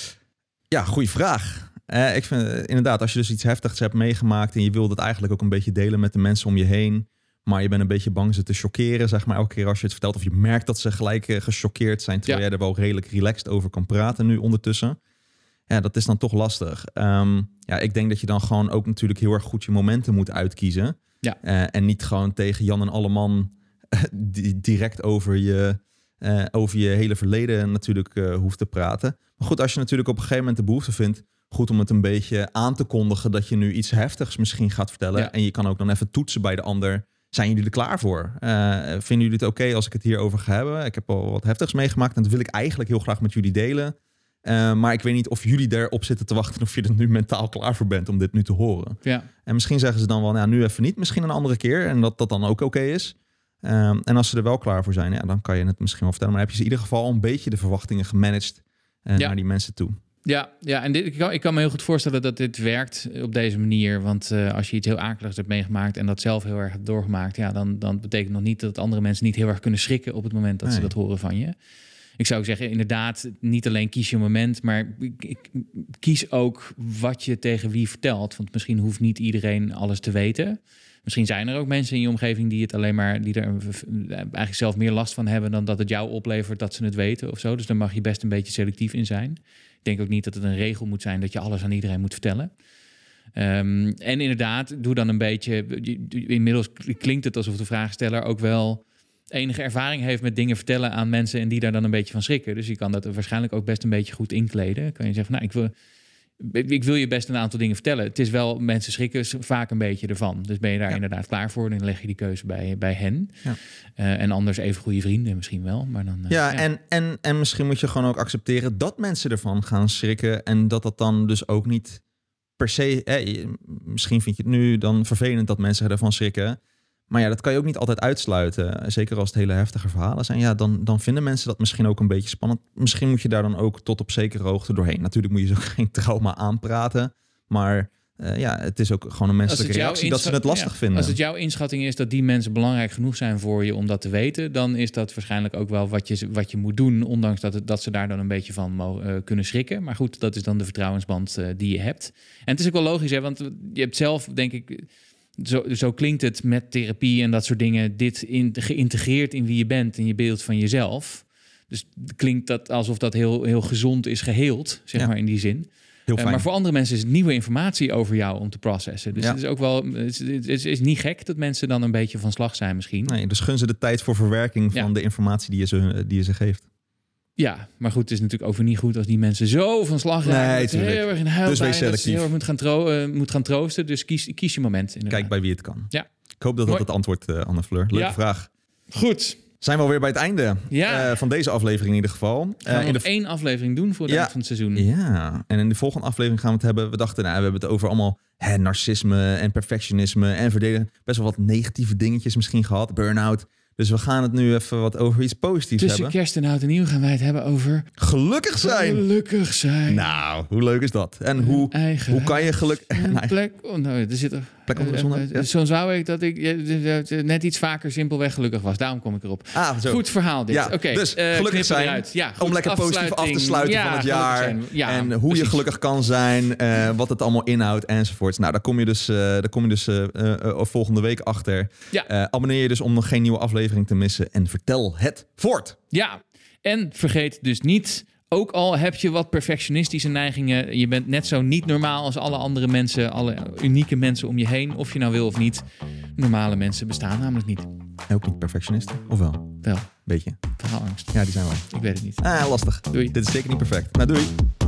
Ja, goede vraag. Uh, ik vind inderdaad, als je dus iets heftigs hebt meegemaakt en je wilt het eigenlijk ook een beetje delen met de mensen om je heen, Maar je bent een beetje bang ze te chockeren, zeg maar, elke keer als je het vertelt. Of je merkt dat ze gelijk uh, gechoqueerd zijn, terwijl ja. jij er wel redelijk relaxed over kan praten nu ondertussen. Ja, dat is dan toch lastig. Um, ja, ik denk dat je dan gewoon ook natuurlijk heel erg goed je momenten moet uitkiezen. Ja. Uh, en niet gewoon tegen Jan en Alleman uh, direct over je, uh, over je hele verleden natuurlijk uh, hoeft te praten. Maar goed, als je natuurlijk op een gegeven moment de behoefte vindt, goed om het een beetje aan te kondigen dat je nu iets heftigs misschien gaat vertellen. Ja. En je kan ook dan even toetsen bij de ander. Zijn jullie er klaar voor? Uh, vinden jullie het oké okay als ik het hierover ga hebben? Ik heb al wat heftigs meegemaakt en dat wil ik eigenlijk heel graag met jullie delen. Uh, maar ik weet niet of jullie erop zitten te wachten of je er nu mentaal klaar voor bent om dit nu te horen. Ja. En misschien zeggen ze dan wel, nou, nu even niet, misschien een andere keer. En dat dat dan ook oké okay is. Um, en als ze er wel klaar voor zijn, ja, dan kan je het misschien wel vertellen. Maar heb je ze in ieder geval een beetje de verwachtingen gemanaged uh, ja. naar die mensen toe. Ja, ja, en dit, ik, kan, ik kan me heel goed voorstellen dat dit werkt op deze manier. Want uh, als je iets heel akeligs hebt meegemaakt en dat zelf heel erg hebt doorgemaakt, ja, dan, dan betekent nog niet dat andere mensen niet heel erg kunnen schrikken op het moment dat nee. ze dat horen van je. Ik zou ook zeggen, inderdaad, niet alleen kies je moment, maar kies ook wat je tegen wie vertelt. Want misschien hoeft niet iedereen alles te weten. Misschien zijn er ook mensen in je omgeving die het alleen maar, die er eigenlijk zelf meer last van hebben dan dat het jou oplevert dat ze het weten of zo. Dus daar mag je best een beetje selectief in zijn. Ik denk ook niet dat het een regel moet zijn dat je alles aan iedereen moet vertellen. Um, en inderdaad, doe dan een beetje. Inmiddels klinkt het alsof de vraagsteller ook wel enige ervaring heeft met dingen vertellen aan mensen en die daar dan een beetje van schrikken. Dus je kan dat waarschijnlijk ook best een beetje goed inkleden. Kan je zeggen, nou, ik wil, ik wil je best een aantal dingen vertellen. Het is wel, mensen schrikken vaak een beetje ervan. Dus ben je daar ja. inderdaad klaar voor, dan leg je die keuze bij, bij hen. Ja. Uh, en anders even goede vrienden misschien wel. Maar dan, uh, ja, ja. En, en, en misschien moet je gewoon ook accepteren dat mensen ervan gaan schrikken en dat dat dan dus ook niet per se, eh, misschien vind je het nu dan vervelend dat mensen ervan schrikken. Maar ja, dat kan je ook niet altijd uitsluiten. Zeker als het hele heftige verhalen zijn. Ja, dan, dan vinden mensen dat misschien ook een beetje spannend. Misschien moet je daar dan ook tot op zekere hoogte doorheen. Natuurlijk moet je ze ook geen trauma aanpraten. Maar uh, ja, het is ook gewoon een menselijke reactie dat ze het lastig ja, vinden. Als het jouw inschatting is dat die mensen belangrijk genoeg zijn voor je om dat te weten, dan is dat waarschijnlijk ook wel wat je, wat je moet doen. Ondanks dat, het, dat ze daar dan een beetje van mogen, uh, kunnen schrikken. Maar goed, dat is dan de vertrouwensband uh, die je hebt. En het is ook wel logisch, hè, want je hebt zelf, denk ik, Zo, zo klinkt het met therapie en dat soort dingen, dit in, geïntegreerd in wie je bent en je beeld van jezelf. Dus klinkt dat alsof dat heel, heel gezond is geheeld, zeg ja. maar in die zin. Uh, maar voor andere mensen is het nieuwe informatie over jou om te processen. Dus ja. het is ook wel, het is, het is, is niet gek dat mensen dan een beetje van slag zijn misschien. Nee, dus gun ze de tijd voor verwerking van ja. de informatie die je, ze, die je ze geeft. Ja, maar goed, het is natuurlijk ook weer niet goed als die mensen zo van slag raken. Nee, dat ze heel erg in huil dus bij, wees selectief. Dat ze heel erg moet gaan, tro- uh, moet gaan troosten. Dus kies, kies je moment. Inderdaad. Kijk bij wie het kan. Ja. Ik hoop dat dat het antwoord, uh, Anne Fleur. Leuke ja. vraag. Goed. Zijn we alweer bij het einde ja. uh, van deze aflevering in ieder geval. Gaan we uh, in nog de... één aflevering doen voor het ja. eind van het seizoen. Ja, en in de volgende aflevering gaan we het hebben. We dachten, nou, we hebben het over allemaal hè, narcisme en perfectionisme en verdedigen. Best wel wat negatieve dingetjes misschien gehad. Burn-out. Dus we gaan het nu even wat over iets positiefs Tussen hebben. Tussen kerst en oud en nieuw gaan wij het hebben over... Gelukkig zijn! Gelukkig zijn. Nou, hoe leuk is dat? En hoe, eigen hoe kan je geluk... Een plek... Oh, nou, er zit er... Plek onder de zon. Uh, ja. Zo zou ik dat ik uh, net iets vaker simpelweg gelukkig was. Daarom kom ik erop. Ah, zo. Goed verhaal dit. Ja, okay. Dus uh, gelukkig zijn. Ja, goed, om lekker positief af te sluiten ja, van het jaar. Ja, en hoe precies. je gelukkig kan zijn. Uh, wat het allemaal inhoudt enzovoorts. Nou, daar kom je dus, uh, daar kom je dus uh, uh, uh, volgende week achter. Ja. Uh, abonneer je dus om nog geen nieuwe aflevering te missen. En vertel het voort. Ja, en vergeet dus niet... Ook al heb je wat perfectionistische neigingen, je bent net zo niet normaal als alle andere mensen, alle unieke mensen om je heen, of je nou wil of niet. Normale mensen bestaan namelijk niet. Ook niet perfectionisten, of wel? Wel. Beetje. Verhaalangst. Ja, die zijn wel. Ik weet het niet. Ah, lastig. Doei. Dit is zeker niet perfect. Nou, doei.